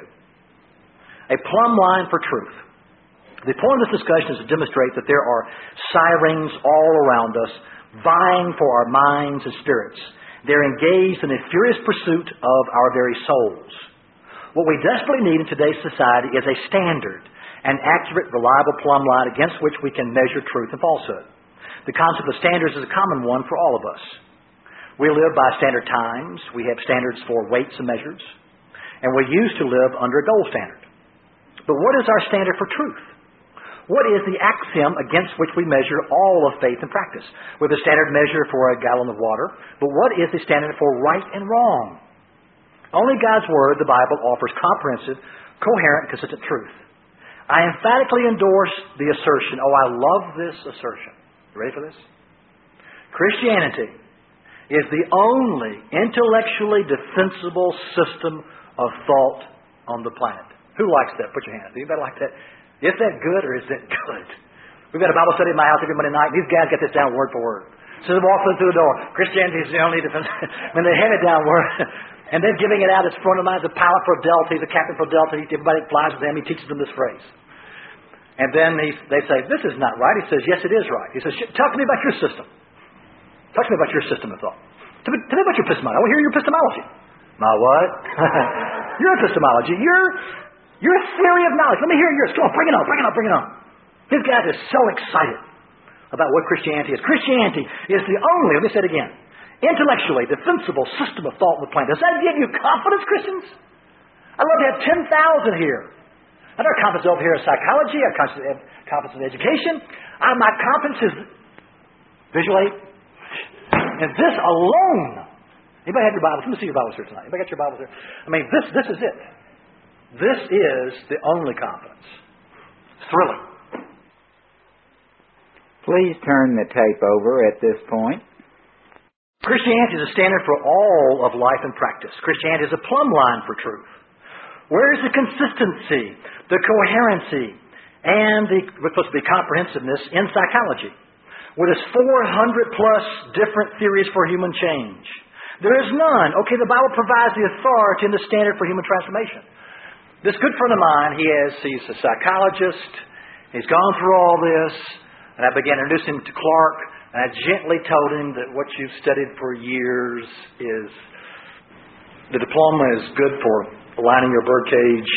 A plumb line for truth. The point of this discussion is to demonstrate that there are sirens all around us vying for our minds and spirits. They're engaged in a furious pursuit of our very souls. What we desperately need in today's society is a standard, an accurate, reliable plumb line against which we can measure truth and falsehood. The concept of standards is a common one for all of us. We live by standard times. We have standards for weights and measures. And we used to live under a gold standard. But what is our standard for truth? What is the axiom against which we measure all of faith and practice? With a standard measure for a gallon of water, but what is the standard for right and wrong? Only God's Word, the Bible, offers comprehensive, coherent, consistent truth. I emphatically endorse the assertion, I love this assertion. You ready for this? Christianity is the only intellectually defensible system of thought on the planet. Who likes that? Put your hand up. Anybody like that? Is that good or is that good? We've got a Bible study in my house every Monday night. These guys get this down word for word. So they walk through the door. Christianity is the only defense. When they hand it down word, and then giving it out as front of mind, the pilot for Delta, he's a captain for Delta. Everybody that flies with him, he teaches them this phrase. And then they say, this is not right. He says, yes, it is right. He says, talk to me about your system. Talk to me about your system of thought. Tell me about your epistemology. I want to hear your epistemology. My what? Your epistemology. Your theory of knowledge. Let me hear yours. Come on, bring it on, bring it on, bring it on. These guys are so excited about what Christianity is. Christianity is the only, let me say it again, intellectually defensible system of thought on the planet. Does that give you confidence, Christians? I'd love to have 10,000 here. I have confidence over here in psychology. I have confidence in education. My confidence is visual aid. And this alone. Anybody have your Bibles? Let me see your Bibles here tonight. Anybody got your Bibles here? I mean, this is it. This is the only confidence. It's thrilling. Please turn the tape over at this point. Christianity is a standard for all of life and practice. Christianity is a plumb line for truth. Where is the consistency, the coherency, and what's supposed to be comprehensiveness in psychology? With its 400 plus different theories for human change. There is none. Okay, the Bible provides the authority and the standard for human transformation. This good friend of mine, he's a psychologist. He's gone through all this. And I began introducing him to Clark. And I gently told him that what you've studied for years is, the diploma is good for lining your birdcage.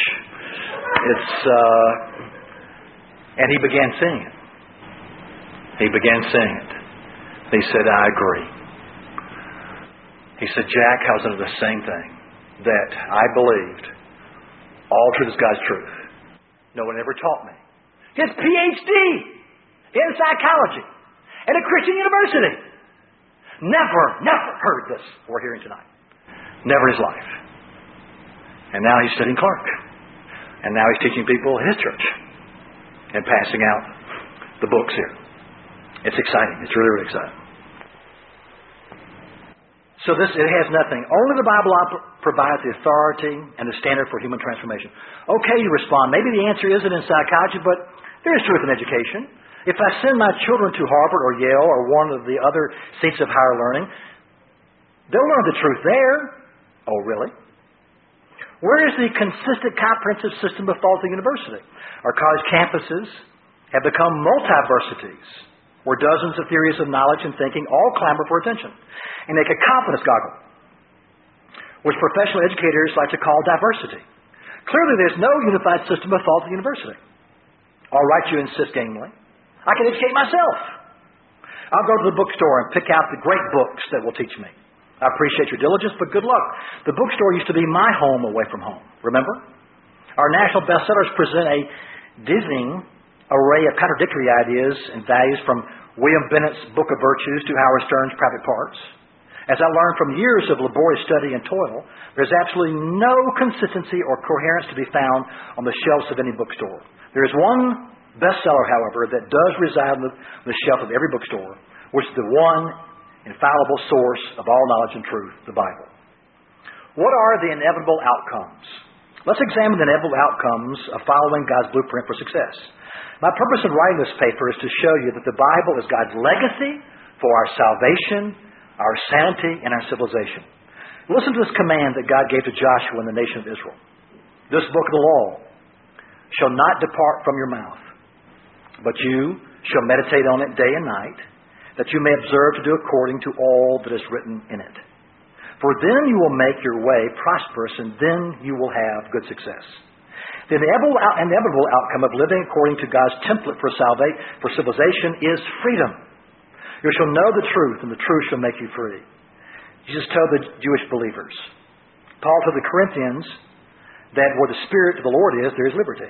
And he began seeing it. He began seeing it. He said, I agree. He said, Jack, I was under the same thing. That I believed all truth is God's truth. No one ever taught me. His PhD in psychology at a Christian university. Never heard this we're hearing tonight. Never in his life. And now he's studying Clark. And now he's teaching people in his church. And passing out the books here. It's exciting. It's really, really exciting. So it has nothing. Only the Bible provides the authority and the standard for human transformation. Okay, you respond. Maybe the answer isn't in psychology, but there is truth in education. If I send my children to Harvard or Yale or one of the other seats of higher learning, they'll learn the truth there. Oh, really? Where is the consistent, comprehensive system of thought at the university? Our college campuses have become multiversities, where dozens of theories of knowledge and thinking all clamor for attention and make a confidence goggle, which professional educators like to call diversity. Clearly, there's no unified system of thought at the university. All right, you insist gamely. I can educate myself. I'll go to the bookstore and pick out the great books that will teach me. I appreciate your diligence, but good luck. The bookstore used to be my home away from home. Remember? Our national bestsellers present a dizzying array of contradictory ideas and values, from William Bennett's Book of Virtues to Howard Stern's Private Parts. As I learned from years of laborious study and toil, there's absolutely no consistency or coherence to be found on the shelves of any bookstore. There is one bestseller, however, that does reside on the shelf of every bookstore, which is the one infallible source of all knowledge and truth, the Bible. What are the inevitable outcomes? Let's examine the inevitable outcomes of following God's blueprint for success. My purpose in writing this paper is to show you that the Bible is God's legacy for our salvation, our sanity, and our civilization. Listen to this command that God gave to Joshua and the nation of Israel. This book of the law shall not depart from your mouth, but you shall meditate on it day and night, that you may observe to do according to all that is written in it. For then you will make your way prosperous, and then you will have good success. The inevitable outcome of living according to God's template for civilization is freedom. You shall know the truth, and the truth shall make you free. Jesus told the Jewish believers. Paul told the Corinthians that where the Spirit of the Lord is, there is liberty.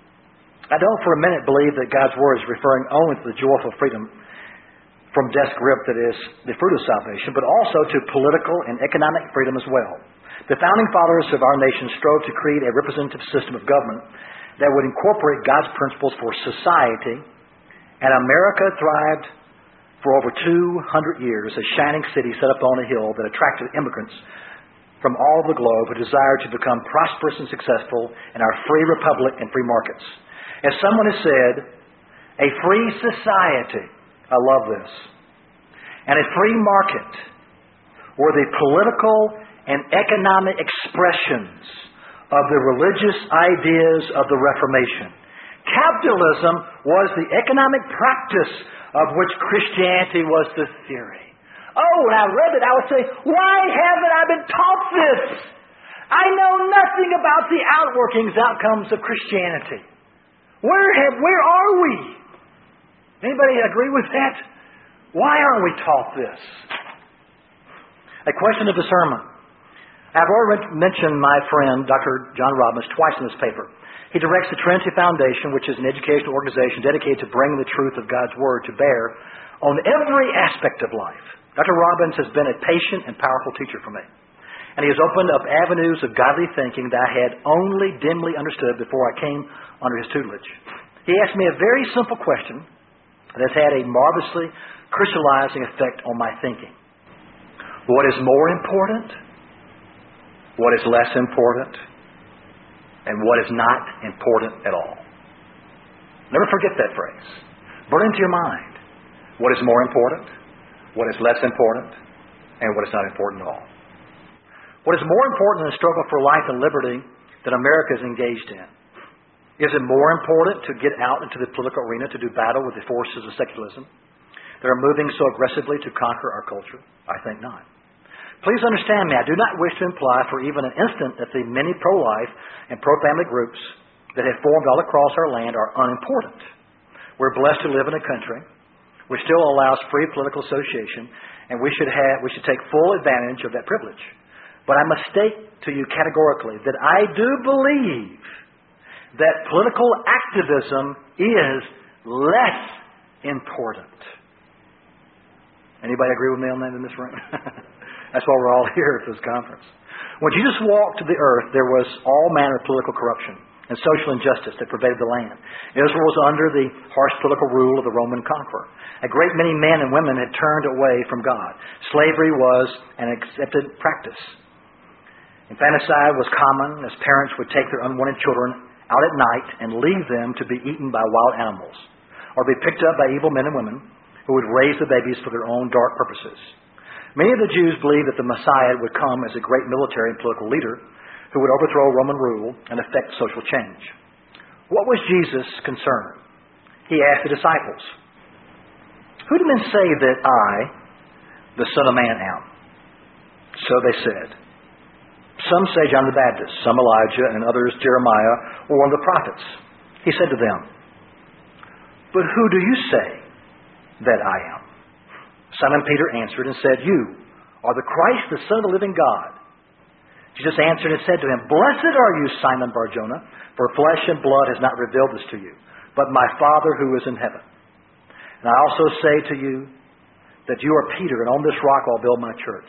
I don't for a minute believe that God's Word is referring only to the joyful freedom from desk grip that is the fruit of salvation, but also to political and economic freedom as well. The founding fathers of our nation strove to create a representative system of government that would incorporate God's principles for society, and America thrived for over 200 years, a shining city set up on a hill that attracted immigrants from all over the globe who desired to become prosperous and successful in our free republic and free markets. As someone has said, a free society, I love this, and a free market were the political and economic expressions of the religious ideas of the Reformation. Capitalism was the economic practice of which Christianity was the theory. Oh, when I read it, I would say, why haven't I been taught this? I know nothing about the outcomes of Christianity. Where are we? Anybody agree with that? Why aren't we taught this? A question of discernment. I've already mentioned my friend, Dr. John Robbins, twice in this paper. He directs the Trinity Foundation, which is an educational organization dedicated to bringing the truth of God's Word to bear on every aspect of life. Dr. Robbins has been a patient and powerful teacher for me. And he has opened up avenues of godly thinking that I had only dimly understood before I came under his tutelage. He asked me a very simple question that has had a marvelously crystallizing effect on my thinking. What is more important? What is less important? And what is not important at all? Never forget that phrase. Burn into your mind. What is more important? What is less important? And what is not important at all? What is more important in the struggle for life and liberty that America is engaged in? Is it more important to get out into the political arena to do battle with the forces of secularism that are moving so aggressively to conquer our culture? I think not. Please understand me, I do not wish to imply for even an instant that the many pro-life and pro-family groups that have formed all across our land are unimportant. We're blessed to live in a country which still allows free political association, and we should take full advantage of that privilege. But I must state to you categorically that I do believe that political activism is less important. Anybody agree with me on that in this room? That's why we're all here at this conference. When Jesus walked to the earth, there was all manner of political corruption and social injustice that pervaded the land. Israel was under the harsh political rule of the Roman conqueror. A great many men and women had turned away from God. Slavery was an accepted practice. Infanticide was common, as parents would take their unwanted children out at night and leave them to be eaten by wild animals, or be picked up by evil men and women who would raise the babies for their own dark purposes. Many of the Jews believed that the Messiah would come as a great military and political leader who would overthrow Roman rule and effect social change. What was Jesus' concern? He asked the disciples, "Who do men say that I, the Son of Man, am?" So they said, "Some say John the Baptist, some Elijah, and others Jeremiah or one of the prophets." He said to them, "But who do you say that I am?" Simon Peter answered and said, "You are the Christ, the Son of the living God." Jesus answered and said to him, "Blessed are you, Simon Bar-Jonah, for flesh and blood has not revealed this to you, but my Father who is in heaven. And I also say to you that you are Peter, and on this rock I'll build my church,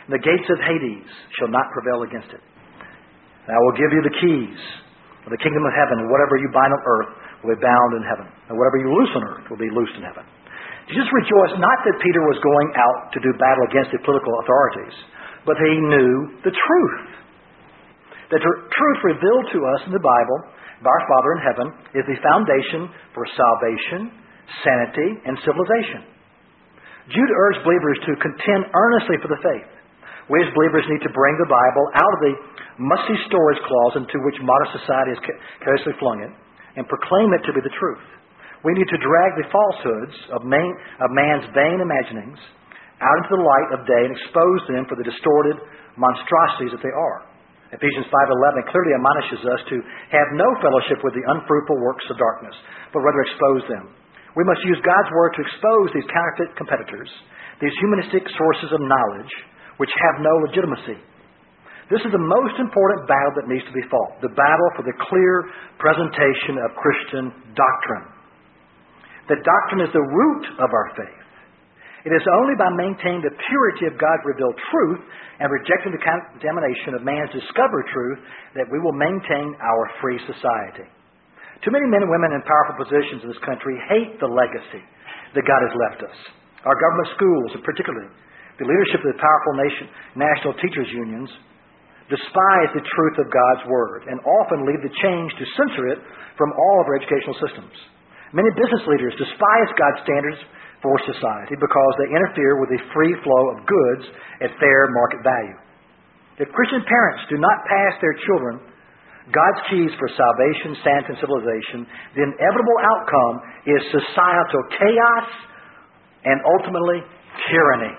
and the gates of Hades shall not prevail against it. And I will give you the keys of the kingdom of heaven, and whatever you bind on earth will be bound in heaven, and whatever you loose on earth will be loosed in heaven. Jesus rejoiced not that Peter was going out to do battle against the political authorities, but he knew the truth. The truth revealed to us in the Bible by our Father in heaven is the foundation for salvation, sanity, and civilization. Jude urged believers to contend earnestly for the faith. We as believers need to bring the Bible out of the musty storage closet into which modern society has carelessly flung it and proclaim it to be the truth. We need to drag the falsehoods of man's vain imaginings out into the light of day and expose them for the distorted monstrosities that they are. Ephesians 5:11 clearly admonishes us to have no fellowship with the unfruitful works of darkness, but rather expose them. We must use God's Word to expose these counterfeit competitors, these humanistic sources of knowledge which have no legitimacy. This is the most important battle that needs to be fought, the battle for the clear presentation of Christian doctrine. The doctrine is the root of our faith. It is only by maintaining the purity of God's revealed truth and rejecting the contamination of man's discovered truth that we will maintain our free society. Too many men and women in powerful positions in this country hate the legacy that God has left us. Our government schools, and particularly the leadership of the powerful national teachers' unions, despise the truth of God's Word and often lead the change to censor it from all of our educational systems. Many business leaders despise God's standards for society because they interfere with the free flow of goods at fair market value. If Christian parents do not pass their children God's keys for salvation, sanity, and civilization, the inevitable outcome is societal chaos and ultimately tyranny.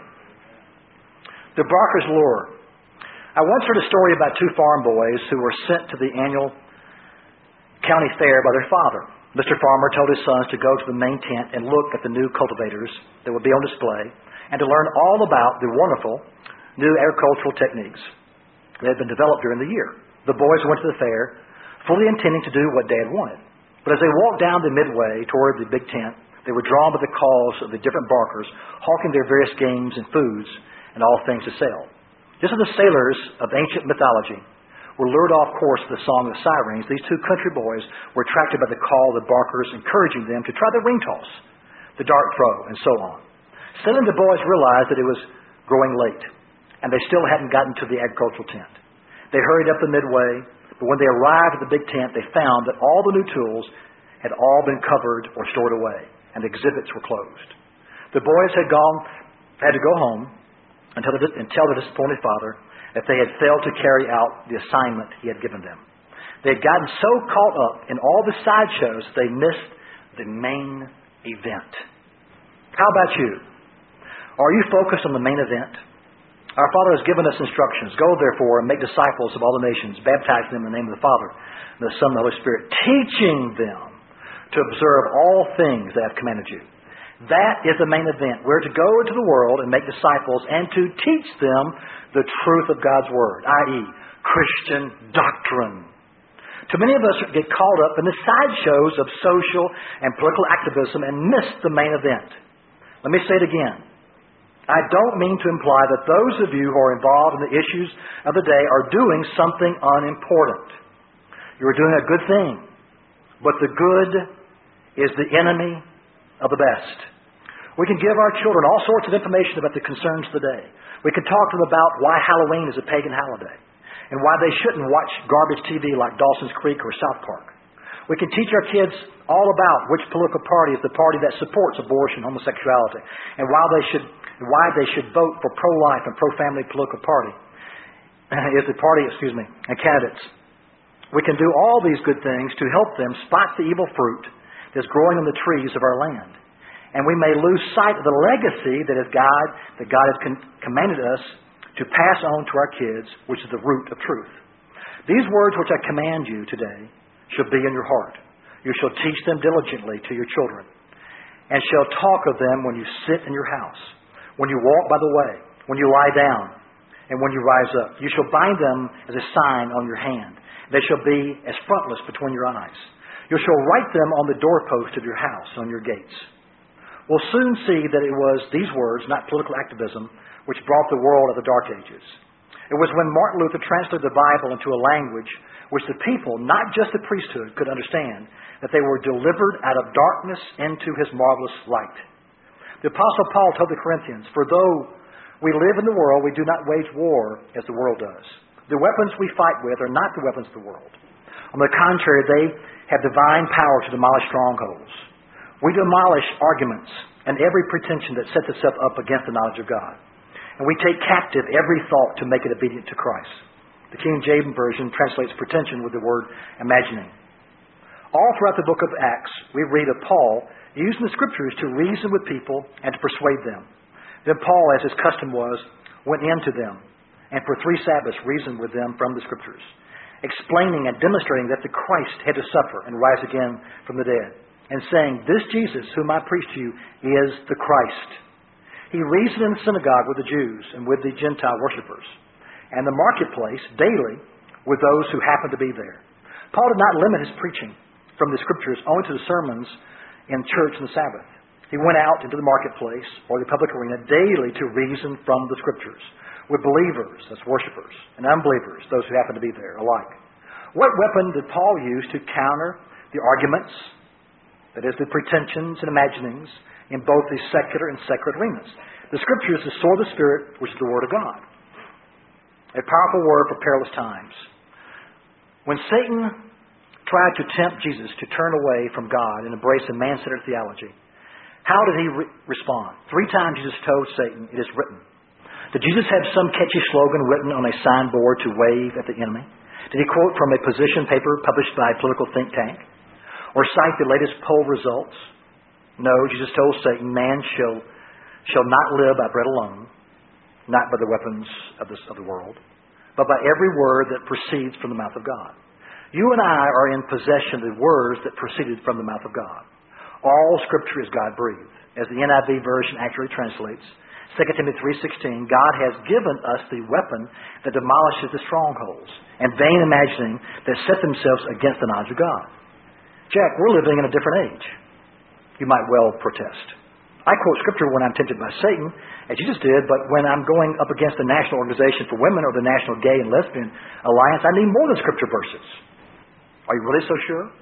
The Barker's lure. I once heard a story about two farm boys who were sent to the annual county fair by their father. Mr. Farmer told his sons to go to the main tent and look at the new cultivators that would be on display and to learn all about the wonderful new agricultural techniques that had been developed during the year. The boys went to the fair, fully intending to do what Dad wanted. But as they walked down the midway toward the big tent, they were drawn by the calls of the different barkers, hawking their various games and foods and all things to sell. Just as the sailors of ancient mythology were lured off course with the song of sirens, these two country boys were attracted by the call of the barkers, encouraging them to try the ring toss, the dart throw, and so on. Suddenly the boys realized that it was growing late, and they still hadn't gotten to the agricultural tent. They hurried up the midway, but when they arrived at the big tent, they found that all the new tools had all been covered or stored away, and the exhibits were closed. The boys had to go home and tell their disappointed father that they had failed to carry out the assignment he had given them. They had gotten so caught up in all the sideshows they missed the main event. How about you? Are you focused on the main event? Our Father has given us instructions. Go therefore and make disciples of all the nations, baptizing them in the name of the Father, and the Son, and the Holy Spirit, teaching them to observe all things that I have commanded you. That is the main event. We're to go into the world and make disciples and to teach them the truth of God's Word, i.e., Christian doctrine. Too many of us get caught up in the sideshows of social and political activism and miss the main event. Let me say it again. I don't mean to imply that those of you who are involved in the issues of the day are doing something unimportant. You are doing a good thing, but the good is the enemy of the best. We can give our children all sorts of information about the concerns of the day. We can talk to them about why Halloween is a pagan holiday and why they shouldn't watch garbage TV like Dawson's Creek or South Park. We can teach our kids all about which political party is the party that supports abortion, homosexuality, and why they should vote for pro-life and pro-family political party is the party, and candidates. We can do all these good things to help them spot the evil fruit that's growing on the trees of our land. And we may lose sight of the legacy that God has commanded us to pass on to our kids, which is the root of truth. These words which I command you today shall be in your heart. You shall teach them diligently to your children, and shall talk of them when you sit in your house, when you walk by the way, when you lie down, and when you rise up. You shall bind them as a sign on your hand. They shall be as frontlets between your eyes. You shall write them on the doorpost of your house, on your gates. We'll soon see that it was these words, not political activism, which brought the world of the Dark Ages. It was when Martin Luther translated the Bible into a language which the people, not just the priesthood, could understand, that they were delivered out of darkness into his marvelous light. The Apostle Paul told the Corinthians, "For though we live in the world, we do not wage war as the world does. The weapons we fight with are not the weapons of the world. On the contrary, they have divine power to demolish strongholds. We demolish arguments and every pretension that sets itself up against the knowledge of God. And we take captive every thought to make it obedient to Christ." The King James Version translates pretension with the word imagining. All throughout the book of Acts, we read of Paul using the Scriptures to reason with people and to persuade them. Then Paul, as his custom was, went into them, and for 3 Sabbaths reasoned with them from the Scriptures, explaining and demonstrating that the Christ had to suffer and rise again from the dead, and saying, "This Jesus, whom I preach to you, is the Christ." He reasoned in the synagogue with the Jews and with the Gentile worshippers, and the marketplace daily with those who happened to be there. Paul did not limit his preaching from the Scriptures only to the sermons in church on the Sabbath. He went out into the marketplace or the public arena daily to reason from the Scriptures with believers, that's worshippers, and unbelievers, those who happened to be there alike. What weapon did Paul use to counter the arguments, that is, the pretensions and imaginings, in both the secular and sacred arenas? The Scripture is the sword of the Spirit, which is the Word of God. A powerful word for perilous times. When Satan tried to tempt Jesus to turn away from God and embrace a man-centered theology, how did he respond? 3 times Jesus told Satan, "It is written." Did Jesus have some catchy slogan written on a signboard to wave at the enemy? Did he quote from a position paper published by a political think tank? Or cite the latest poll results? No, Jesus told Satan, "Man shall not live by bread alone, not by the weapons of the world, but by every word that proceeds from the mouth of God." You and I are in possession of the words that proceeded from the mouth of God. All Scripture is God-breathed. As the NIV version accurately translates, 2 Timothy 3:16, God has given us the weapon that demolishes the strongholds and vain imagining that set themselves against the knowledge of God. Jack, we're living in a different age. You might well protest. I quote Scripture when I'm tempted by Satan, as Jesus did, but when I'm going up against the National Organization for Women or the National Gay and Lesbian Alliance, I need more than Scripture verses. Are you really so sure?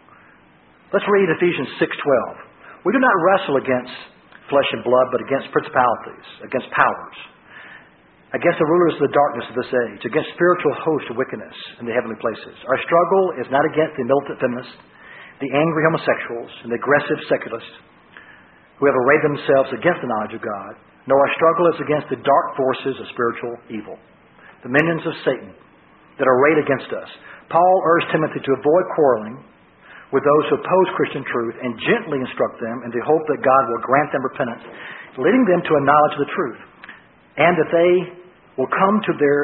Let's read Ephesians 6:12. We do not wrestle against flesh and blood, but against principalities, against powers, against the rulers of the darkness of this age, against spiritual hosts of wickedness in the heavenly places. Our struggle is not against the militant feminists, the angry homosexuals, and the aggressive secularists who have arrayed themselves against the knowledge of God. No, our struggle is against the dark forces of spiritual evil, the minions of Satan that are arrayed against us. Paul urged Timothy to avoid quarreling with those who oppose Christian truth and gently instruct them in the hope that God will grant them repentance, leading them to a knowledge of the truth, and that they will come to their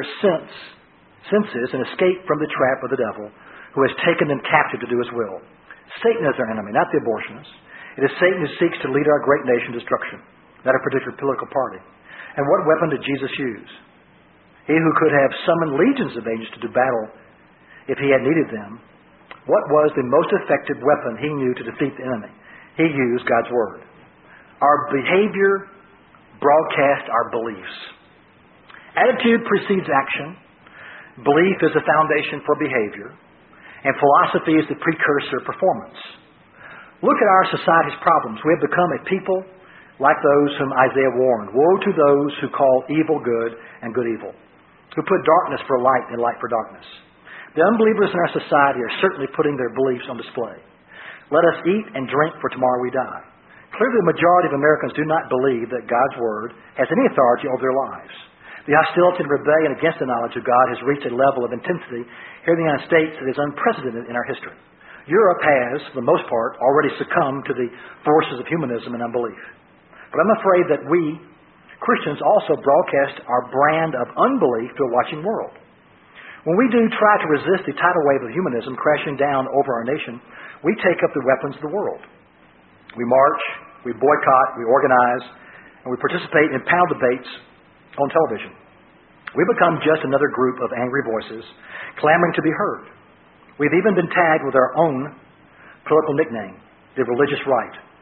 senses and escape from the trap of the devil who has taken them captive to do his will. Satan is our enemy, not the abortionists. It is Satan who seeks to lead our great nation to destruction, not a particular political party. And what weapon did Jesus use? He who could have summoned legions of angels to do battle if he had needed them, what was the most effective weapon he knew to defeat the enemy? He used God's Word. Our behavior broadcasts our beliefs. Attitude precedes action. Belief is the foundation for behavior. And philosophy is the precursor of performance. Look at our society's problems. We have become a people like those whom Isaiah warned. Woe to those who call evil good and good evil, who put darkness for light and light for darkness. The unbelievers in our society are certainly putting their beliefs on display. Let us eat and drink, for tomorrow we die. Clearly, the majority of Americans do not believe that God's Word has any authority over their lives. The hostility and rebellion against the knowledge of God has reached a level of intensity here in the United States that is unprecedented in our history. Europe has, for the most part, already succumbed to the forces of humanism and unbelief. But I'm afraid that we, Christians, also broadcast our brand of unbelief to a watching world. When we do try to resist the tidal wave of humanism crashing down over our nation, we take up the weapons of the world. We march, we boycott, we organize, and we participate in panel debates on television. We become just another group of angry voices clamoring to be heard. We've even been tagged with our own political nickname, the religious right.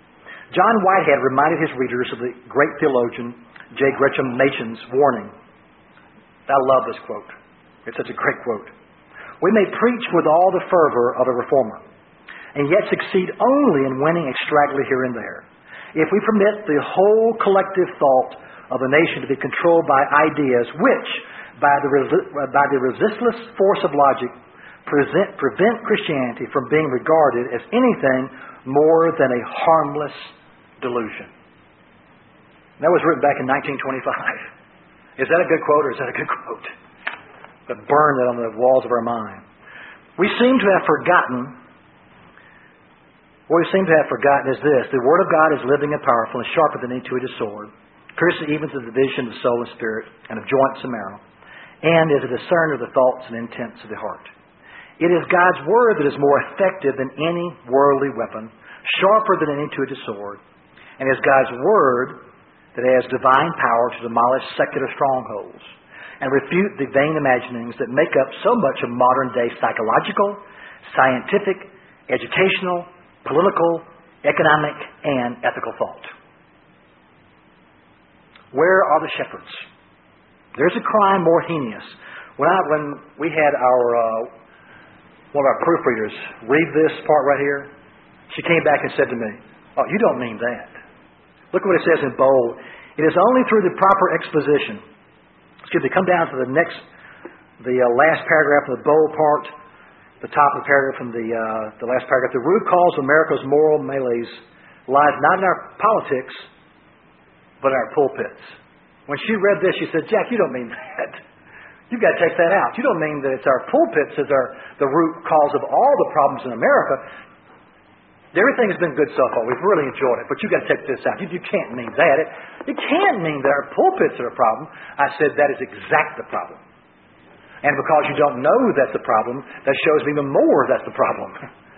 John Whitehead reminded his readers of the great theologian J. Gresham Machen's warning. I love this quote. It's such a great quote. We may preach with all the fervor of a reformer, and yet succeed only in winning a straggler here and there. If we permit the whole collective thought of a nation to be controlled by ideas which, by the resistless force of logic, prevent Christianity from being regarded as anything more than a harmless delusion. That was written back in 1925. Is that a good quote or is that a good quote? But burn that on the walls of our mind. What we seem to have forgotten is this. The Word of God is living and powerful and sharper than any two-edged sword, piercing even to the division of soul and spirit and of joints and marrow, and is a discerner of the thoughts and intents of the heart. It is God's Word that is more effective than any worldly weapon, sharper than any two-edged sword, and is God's Word that has divine power to demolish secular strongholds and refute the vain imaginings that make up so much of modern-day psychological, scientific, educational, political, economic, and ethical thought. Where are the shepherds? There's a crime more heinous. When we had one of our proofreaders read this part right here, she came back and said to me, "Oh, you don't mean that. Look what it says in bold. It is only through the proper exposition." Excuse me, come down to the last paragraph of the bold part, the top of the paragraph from the last paragraph. The root cause of America's moral malaise lies not in our politics, but in our pulpits. When she read this, she said, "Jack, you don't mean that. You've got to take that out. You don't mean that it's our pulpits that are the root cause of all the problems in America. Everything has been good so far. We've really enjoyed it, but you've got to take this out. You can't mean that. It can't mean that our pulpits are a problem." I said, "That is exact the problem. And because you don't know that's the problem, that shows me even more that's the problem."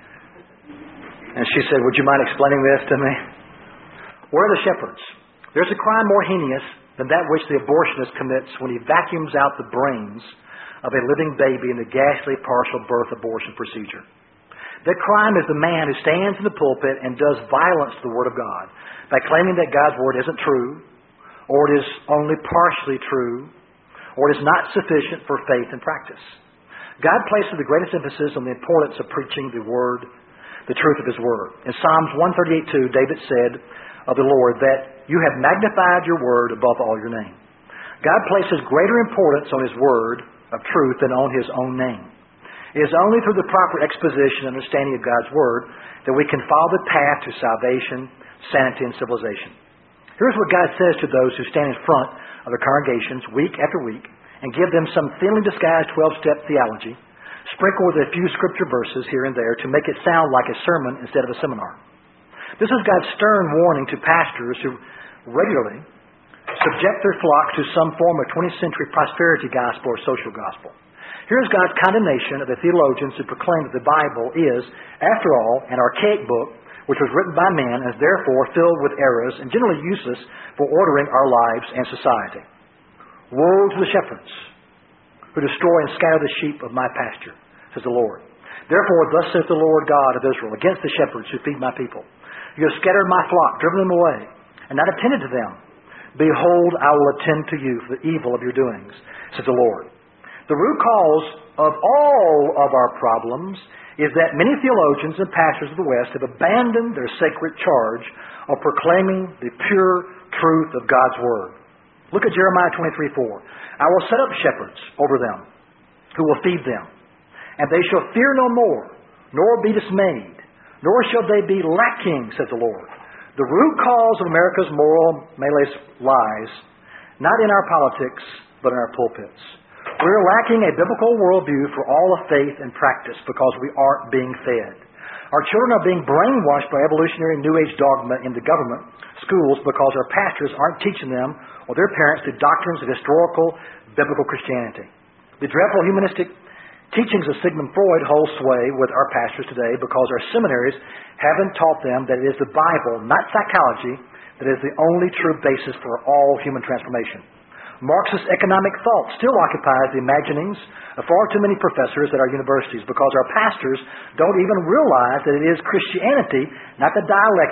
And she said, "Would you mind explaining this to me?" Where are the shepherds? There's a crime more heinous than that which the abortionist commits when he vacuums out the brains of a living baby in the ghastly partial birth abortion procedure. That crime is the man who stands in the pulpit and does violence to the Word of God by claiming that God's Word isn't true, or it is only partially true, or it is not sufficient for faith and practice. God places the greatest emphasis on the importance of preaching the Word, the truth of His Word. In Psalms 138:2, David said of the Lord that you have magnified your Word above all your name. God places greater importance on His Word of truth than on His own name. It is only through the proper exposition and understanding of God's Word that we can follow the path to salvation, sanity, and civilization. Here's what God says to those who stand in front of the congregations week after week and give them some thinly disguised 12-step theology, sprinkled with a few scripture verses here and there to make it sound like a sermon instead of a seminar. This is God's stern warning to pastors who regularly subject their flock to some form of 20th century prosperity gospel or social gospel. Here's God's condemnation of the theologians who proclaim that the Bible is, after all, an archaic book which was written by men and is therefore filled with errors and generally useless for ordering our lives and society. Woe to the shepherds who destroy and scatter the sheep of my pasture, says the Lord. Therefore, thus says the Lord God of Israel, against the shepherds who feed my people. You have scattered my flock, driven them away, and not attended to them. Behold, I will attend to you for the evil of your doings, says the Lord. The root cause of all of our problems is that many theologians and pastors of the West have abandoned their sacred charge of proclaiming the pure truth of God's Word. Look at Jeremiah 23:4. I will set up shepherds over them who will feed them, and they shall fear no more, nor be dismayed, nor shall they be lacking, says the Lord. The root cause of America's moral malaise lies not in our politics, but in our pulpits. We're lacking a biblical worldview for all of faith and practice because we aren't being fed. Our children are being brainwashed by evolutionary New Age dogma in the government schools because our pastors aren't teaching them or their parents the doctrines of historical biblical Christianity. The dreadful humanistic teachings of Sigmund Freud hold sway with our pastors today because our seminaries haven't taught them that it is the Bible, not psychology, that is the only true basis for all human transformation. Marxist economic thought still occupies the imaginings of far too many professors at our universities because our pastors don't even realize that it is Christianity, not the dialectic,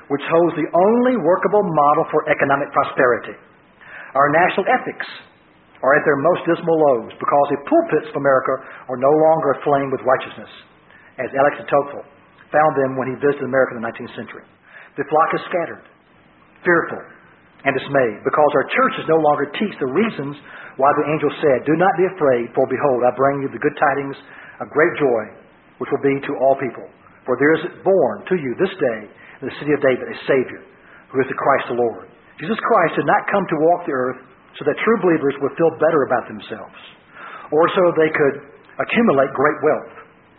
which holds the only workable model for economic prosperity. Our national ethics are at their most dismal lows because the pulpits of America are no longer aflame with righteousness, as Alex de Tocqueville found them when he visited America in the 19th century. The flock is scattered, fearful, and dismayed because our churches no longer teach the reasons why the angel said, "Do not be afraid, for behold, I bring you the good tidings of great joy, which will be to all people. For there is born to you this day in the city of David a Savior, who is the Christ the Lord." Jesus Christ did not come to walk the earth so that true believers would feel better about themselves, or so they could accumulate great wealth.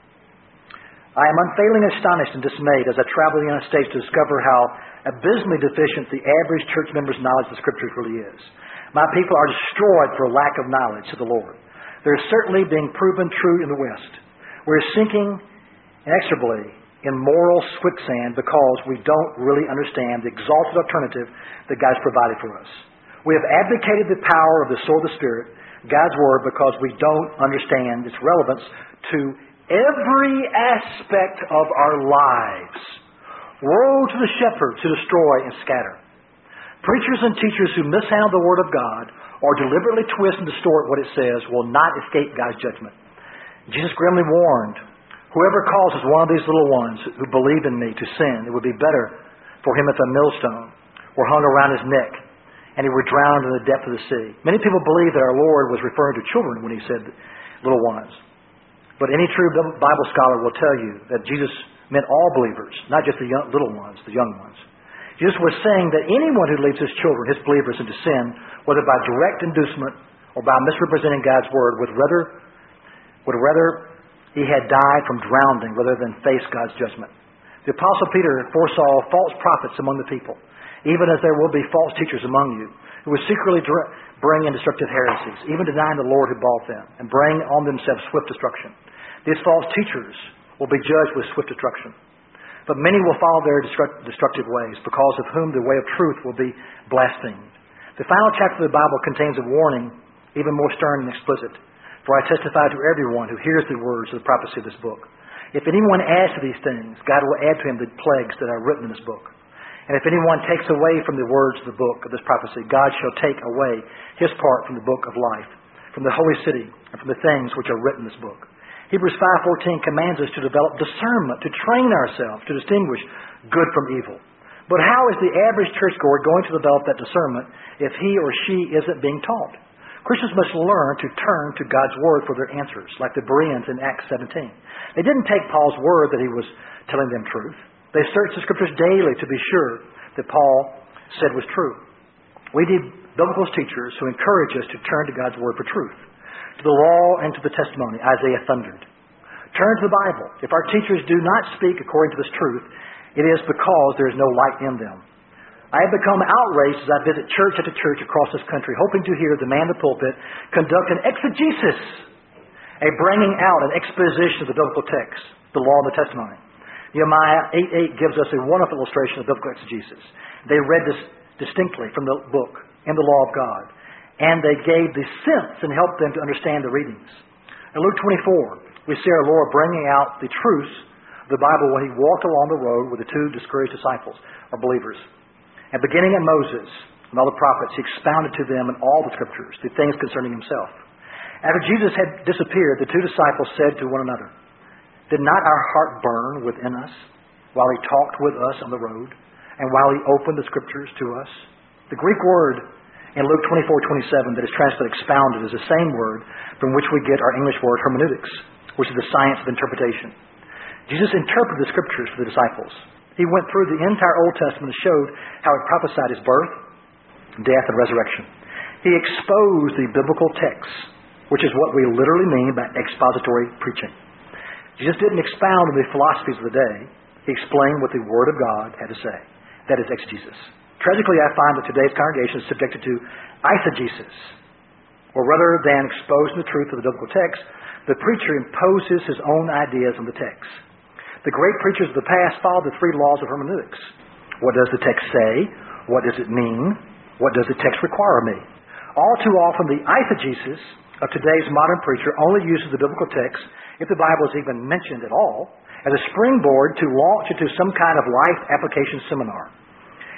I am unfailingly astonished and dismayed as I travel the United States to discover how abysmally deficient the average church member's knowledge of the Scriptures really is. My people are destroyed for lack of knowledge of the Lord. They're certainly being proven true in the West. We're sinking inexorably in moral quicksand because we don't really understand the exalted alternative that God's provided for us. We have abdicated the power of the sword of the Spirit, God's Word, because we don't understand its relevance to every aspect of our lives. Woe to the shepherds who destroy and scatter. Preachers and teachers who mishandle the Word of God or deliberately twist and distort what it says will not escape God's judgment. Jesus grimly warned, "Whoever causes one of these little ones who believe in me to sin, it would be better for him if a millstone were hung around his neck and he were drowned in the depth of the sea." Many people believe that our Lord was referring to children when he said little ones. But any true Bible scholar will tell you that Jesus meant all believers, not just the little ones, the young ones. Jesus was saying that anyone who leads his children, his believers, into sin, whether by direct inducement or by misrepresenting God's Word, would rather he had died from drowning rather than face God's judgment. The Apostle Peter foresaw false prophets among the people, even as there will be false teachers among you, who will secretly bring in destructive heresies, even denying the Lord who bought them, and bring on themselves swift destruction. These false teachers will be judged with swift destruction. But many will follow their destructive ways, because of whom the way of truth will be blasphemed. The final chapter of the Bible contains a warning, even more stern and explicit. "For I testify to everyone who hears the words of the prophecy of this book. If anyone adds to these things, God will add to him the plagues that are written in this book. And if anyone takes away from the words of the book of this prophecy, God shall take away his part from the book of life, from the holy city, and from the things which are written in this book." Hebrews 5:14 commands us to develop discernment, to train ourselves to distinguish good from evil. But how is the average churchgoer going to develop that discernment if he or she isn't being taught? Christians must learn to turn to God's Word for their answers, like the Bereans in Acts 17. They didn't take Paul's word that he was telling them truth. They searched the Scriptures daily to be sure that Paul said was true. We need biblical teachers who encourage us to turn to God's Word for truth, to the law and to the testimony, Isaiah thundered. Turn to the Bible. If our teachers do not speak according to this truth, it is because there is no light in them. I have become outraged as I visit church after church across this country, hoping to hear the man in the pulpit conduct an exegesis, a bringing out, an exposition of the biblical text, the law and the testimony. Nehemiah 8:8 gives us a wonderful illustration of biblical exegesis. They read this distinctly from the book and the law of God, and they gave the sense and helped them to understand the readings. In Luke 24, we see our Lord bringing out the truths of the Bible when he walked along the road with the two discouraged disciples, or believers. And beginning at Moses and all the prophets, he expounded to them in all the Scriptures the things concerning himself. After Jesus had disappeared, the two disciples said to one another, "Did not our heart burn within us while he talked with us on the road and while he opened the Scriptures to us?" The Greek word in Luke 24:27 that is translated expounded is the same word from which we get our English word hermeneutics, which is the science of interpretation. Jesus interpreted the Scriptures for the disciples. He went through the entire Old Testament and showed how it prophesied his birth, death, and resurrection. He exposed the biblical texts, which is what we literally mean by expository preaching. Jesus didn't expound on the philosophies of the day. He explained what the Word of God had to say. That is exegesis. Tragically, I find that today's congregation is subjected to eisegesis, or rather than exposing the truth of the biblical text, the preacher imposes his own ideas on the text. The great preachers of the past followed the three laws of hermeneutics. What does the text say? What does it mean? What does the text require of me? All too often, the eisegesis of today's modern preacher only uses the biblical text, if the Bible is even mentioned at all, as a springboard to launch into some kind of life application seminar.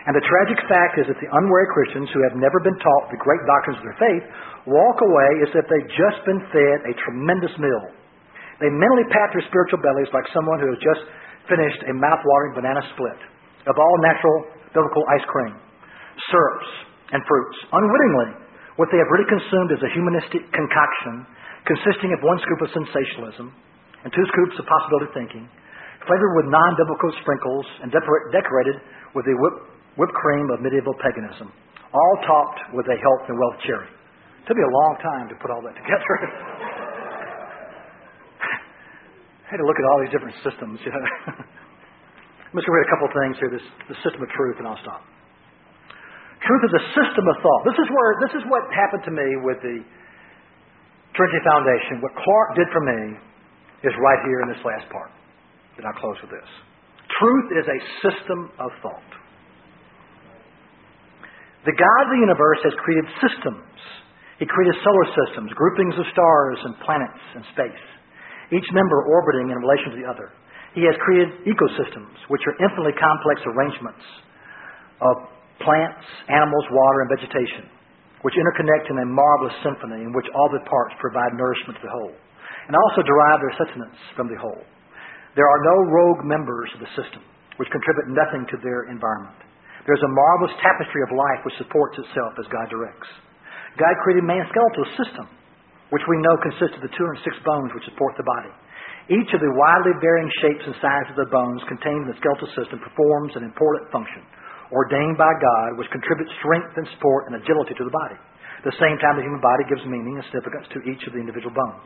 And the tragic fact is that the unwary Christians who have never been taught the great doctrines of their faith walk away as if they've just been fed a tremendous meal. They mentally pat their spiritual bellies like someone who has just finished a mouth-watering banana split of all natural biblical ice cream, syrups, and fruits. Unwittingly, what they have really consumed is a humanistic concoction consisting of 1 scoop of sensationalism and 2 scoops of possibility thinking, flavored with non-biblical sprinkles and decorated with the whipped cream of medieval paganism, all topped with a health and wealth cherry. It took me a long time to put all that together. I had to look at all these different systems. I'm just going to read a couple of things here. The system of truth, and I'll stop. Truth is a system of thought. This is what happened to me with the Trinity Foundation. What Clark did for me is right here in this last part. And I'll close with this. Truth is a system of thought. The God of the universe has created systems. He created solar systems, groupings of stars and planets and space, each member orbiting in relation to the other. He has created ecosystems, which are infinitely complex arrangements of plants, animals, water, and vegetation, which interconnect in a marvelous symphony in which all the parts provide nourishment to the whole, and also derive their sustenance from the whole. There are no rogue members of the system, which contribute nothing to their environment. There is a marvelous tapestry of life which supports itself as God directs. God created man's skeletal system, which we know consists of the 206 bones which support the body. Each of the widely varying shapes and sizes of the bones contained in the skeletal system performs an important function, ordained by God, which contributes strength and support and agility to the body. At the same time, the human body gives meaning and significance to each of the individual bones.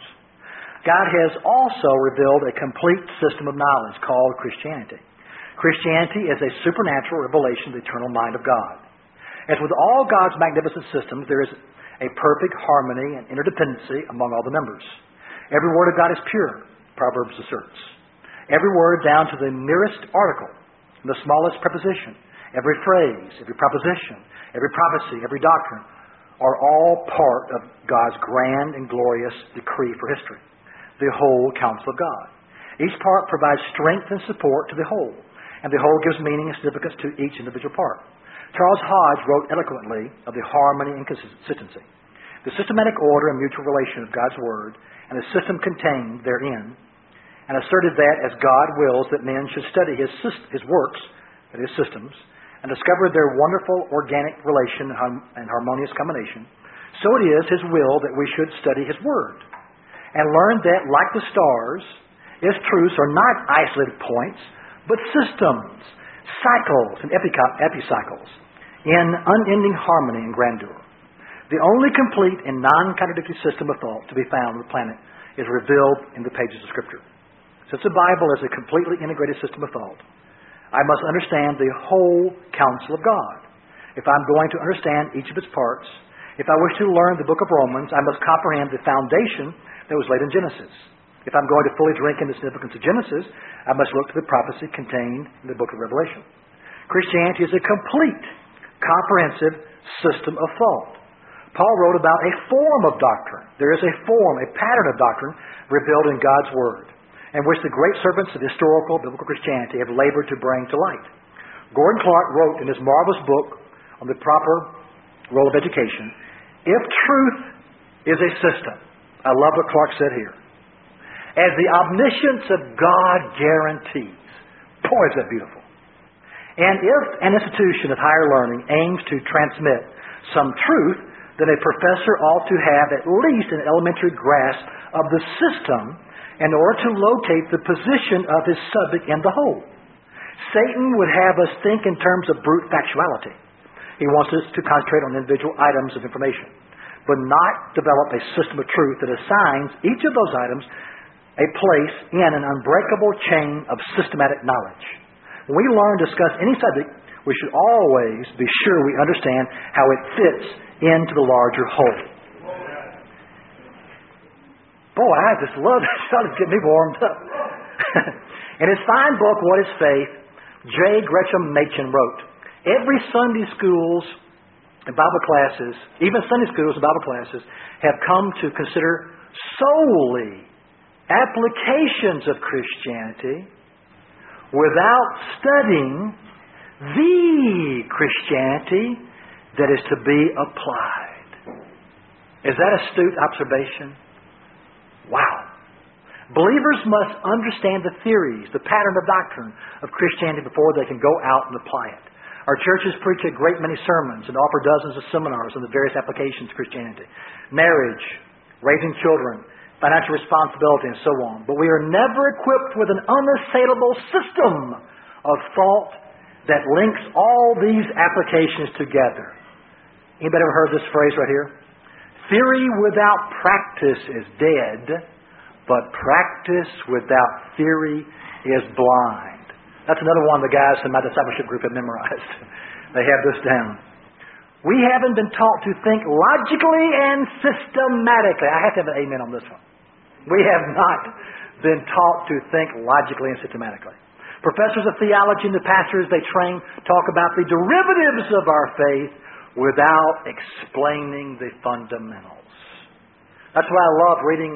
God has also revealed a complete system of knowledge called Christianity. Christianity is a supernatural revelation of the eternal mind of God. As with all God's magnificent systems, there is a perfect harmony and interdependency among all the members. Every word of God is pure, Proverbs asserts. Every word down to the merest article, the smallest preposition, every phrase, every proposition, every prophecy, every doctrine, are all part of God's grand and glorious decree for history, the whole counsel of God. Each part provides strength and support to the whole, and the whole gives meaning and significance to each individual part. Charles Hodge wrote eloquently of the harmony and consistency, the systematic order and mutual relation of God's Word, and the system contained therein, and asserted that as God wills that men should study His works, that is, systems, and discover their wonderful organic relation and harmonious combination, so it is His will that we should study His Word, and learn that, like the stars, His truths are not isolated points, but systems, cycles, and epicycles, in unending harmony and grandeur. The only complete and non-contradictory system of thought to be found on the planet is revealed in the pages of Scripture. Since the Bible is a completely integrated system of thought, I must understand the whole counsel of God. If I'm going to understand each of its parts, if I wish to learn the book of Romans, I must comprehend the foundation that was laid in Genesis. If I'm going to fully drink in the significance of Genesis, I must look to the prophecy contained in the book of Revelation. Christianity is a complete, comprehensive system of thought. Paul wrote about a form of doctrine. There is a form, a pattern of doctrine revealed in God's Word, and which the great servants of historical biblical Christianity have labored to bring to light. Gordon Clark wrote in his marvelous book on the proper role of education, if truth is a system, I love what Clark said here, as the omniscience of God guarantees. Boy, is that beautiful. And if an institution of higher learning aims to transmit some truth, then a professor ought to have at least an elementary grasp of the system in order to locate the position of his subject in the whole. Satan would have us think in terms of brute factuality. He wants us to concentrate on individual items of information, but not develop a system of truth that assigns each of those items a place in an unbreakable chain of systematic knowledge. When we learn to discuss any subject, we should always be sure we understand how it fits into the larger whole. Boy, I just love that. Started to get me warmed up. In his fine book, What is Faith?, J. Gresham Machen wrote, every Sunday schools and Bible classes, even Sunday schools and Bible classes, have come to consider solely applications of Christianity without studying the Christianity that is to be applied. Is that astute observation? Wow. Believers must understand the theories, the pattern of doctrine of Christianity before they can go out and apply it. Our churches preach a great many sermons and offer dozens of seminars on the various applications of Christianity. Marriage, raising children, financial responsibility, and so on. But we are never equipped with an unassailable system of thought that links all these applications together. Anybody ever heard this phrase right here? Theory without practice is dead, but practice without theory is blind. That's another one of the guys in my discipleship group have memorized. They have this down. We haven't been taught to think logically and systematically. I have to have an amen on this one. We have not been taught to think logically and systematically. Professors of theology and the pastors they train talk about the derivatives of our faith without explaining the fundamentals. That's why I love reading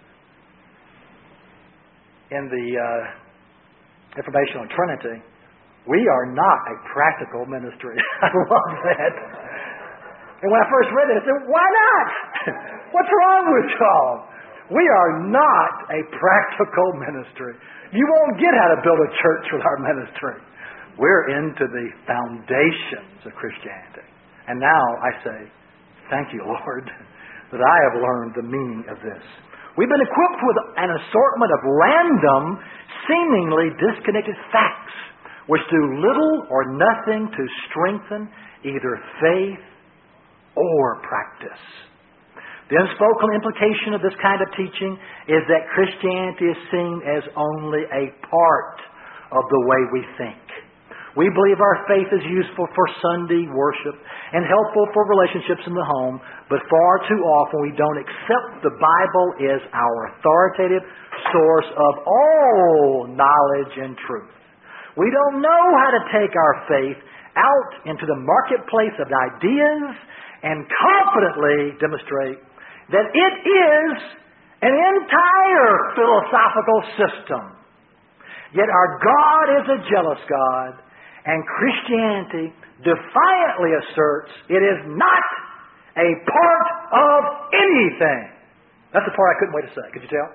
in the information on Trinity. We are not a practical ministry. I love that. And when I first read it, I said, why not? What's wrong with y'all? We are not a practical ministry. You won't get how to build a church with our ministry. We're into the foundations of Christianity. And now I say, thank you, Lord, that I have learned the meaning of this. We've been equipped with an assortment of random, seemingly disconnected facts, which do little or nothing to strengthen either faith or practice. The unspoken implication of this kind of teaching is that Christianity is seen as only a part of the way we think. We believe our faith is useful for Sunday worship and helpful for relationships in the home, but far too often we don't accept the Bible as our authoritative source of all knowledge and truth. We don't know how to take our faith out into the marketplace of ideas and confidently demonstrate that it is an entire philosophical system. Yet our God is a jealous God, and Christianity defiantly asserts it is not a part of anything. That's the part I couldn't wait to say. Could you tell?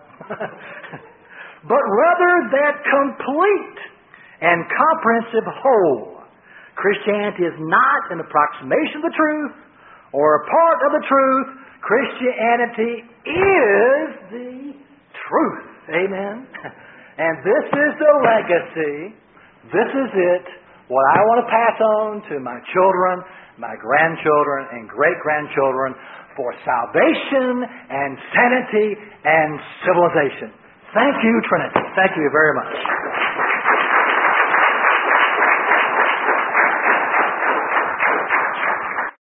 But rather that complete and comprehensive whole. Christianity is not an approximation of the truth or a part of the truth. Christianity is the truth. Amen? And this is the legacy. This is it. What I want to pass on to my children, my grandchildren, and great-grandchildren for salvation and sanity and civilization. Thank you, Trinity. Thank you very much.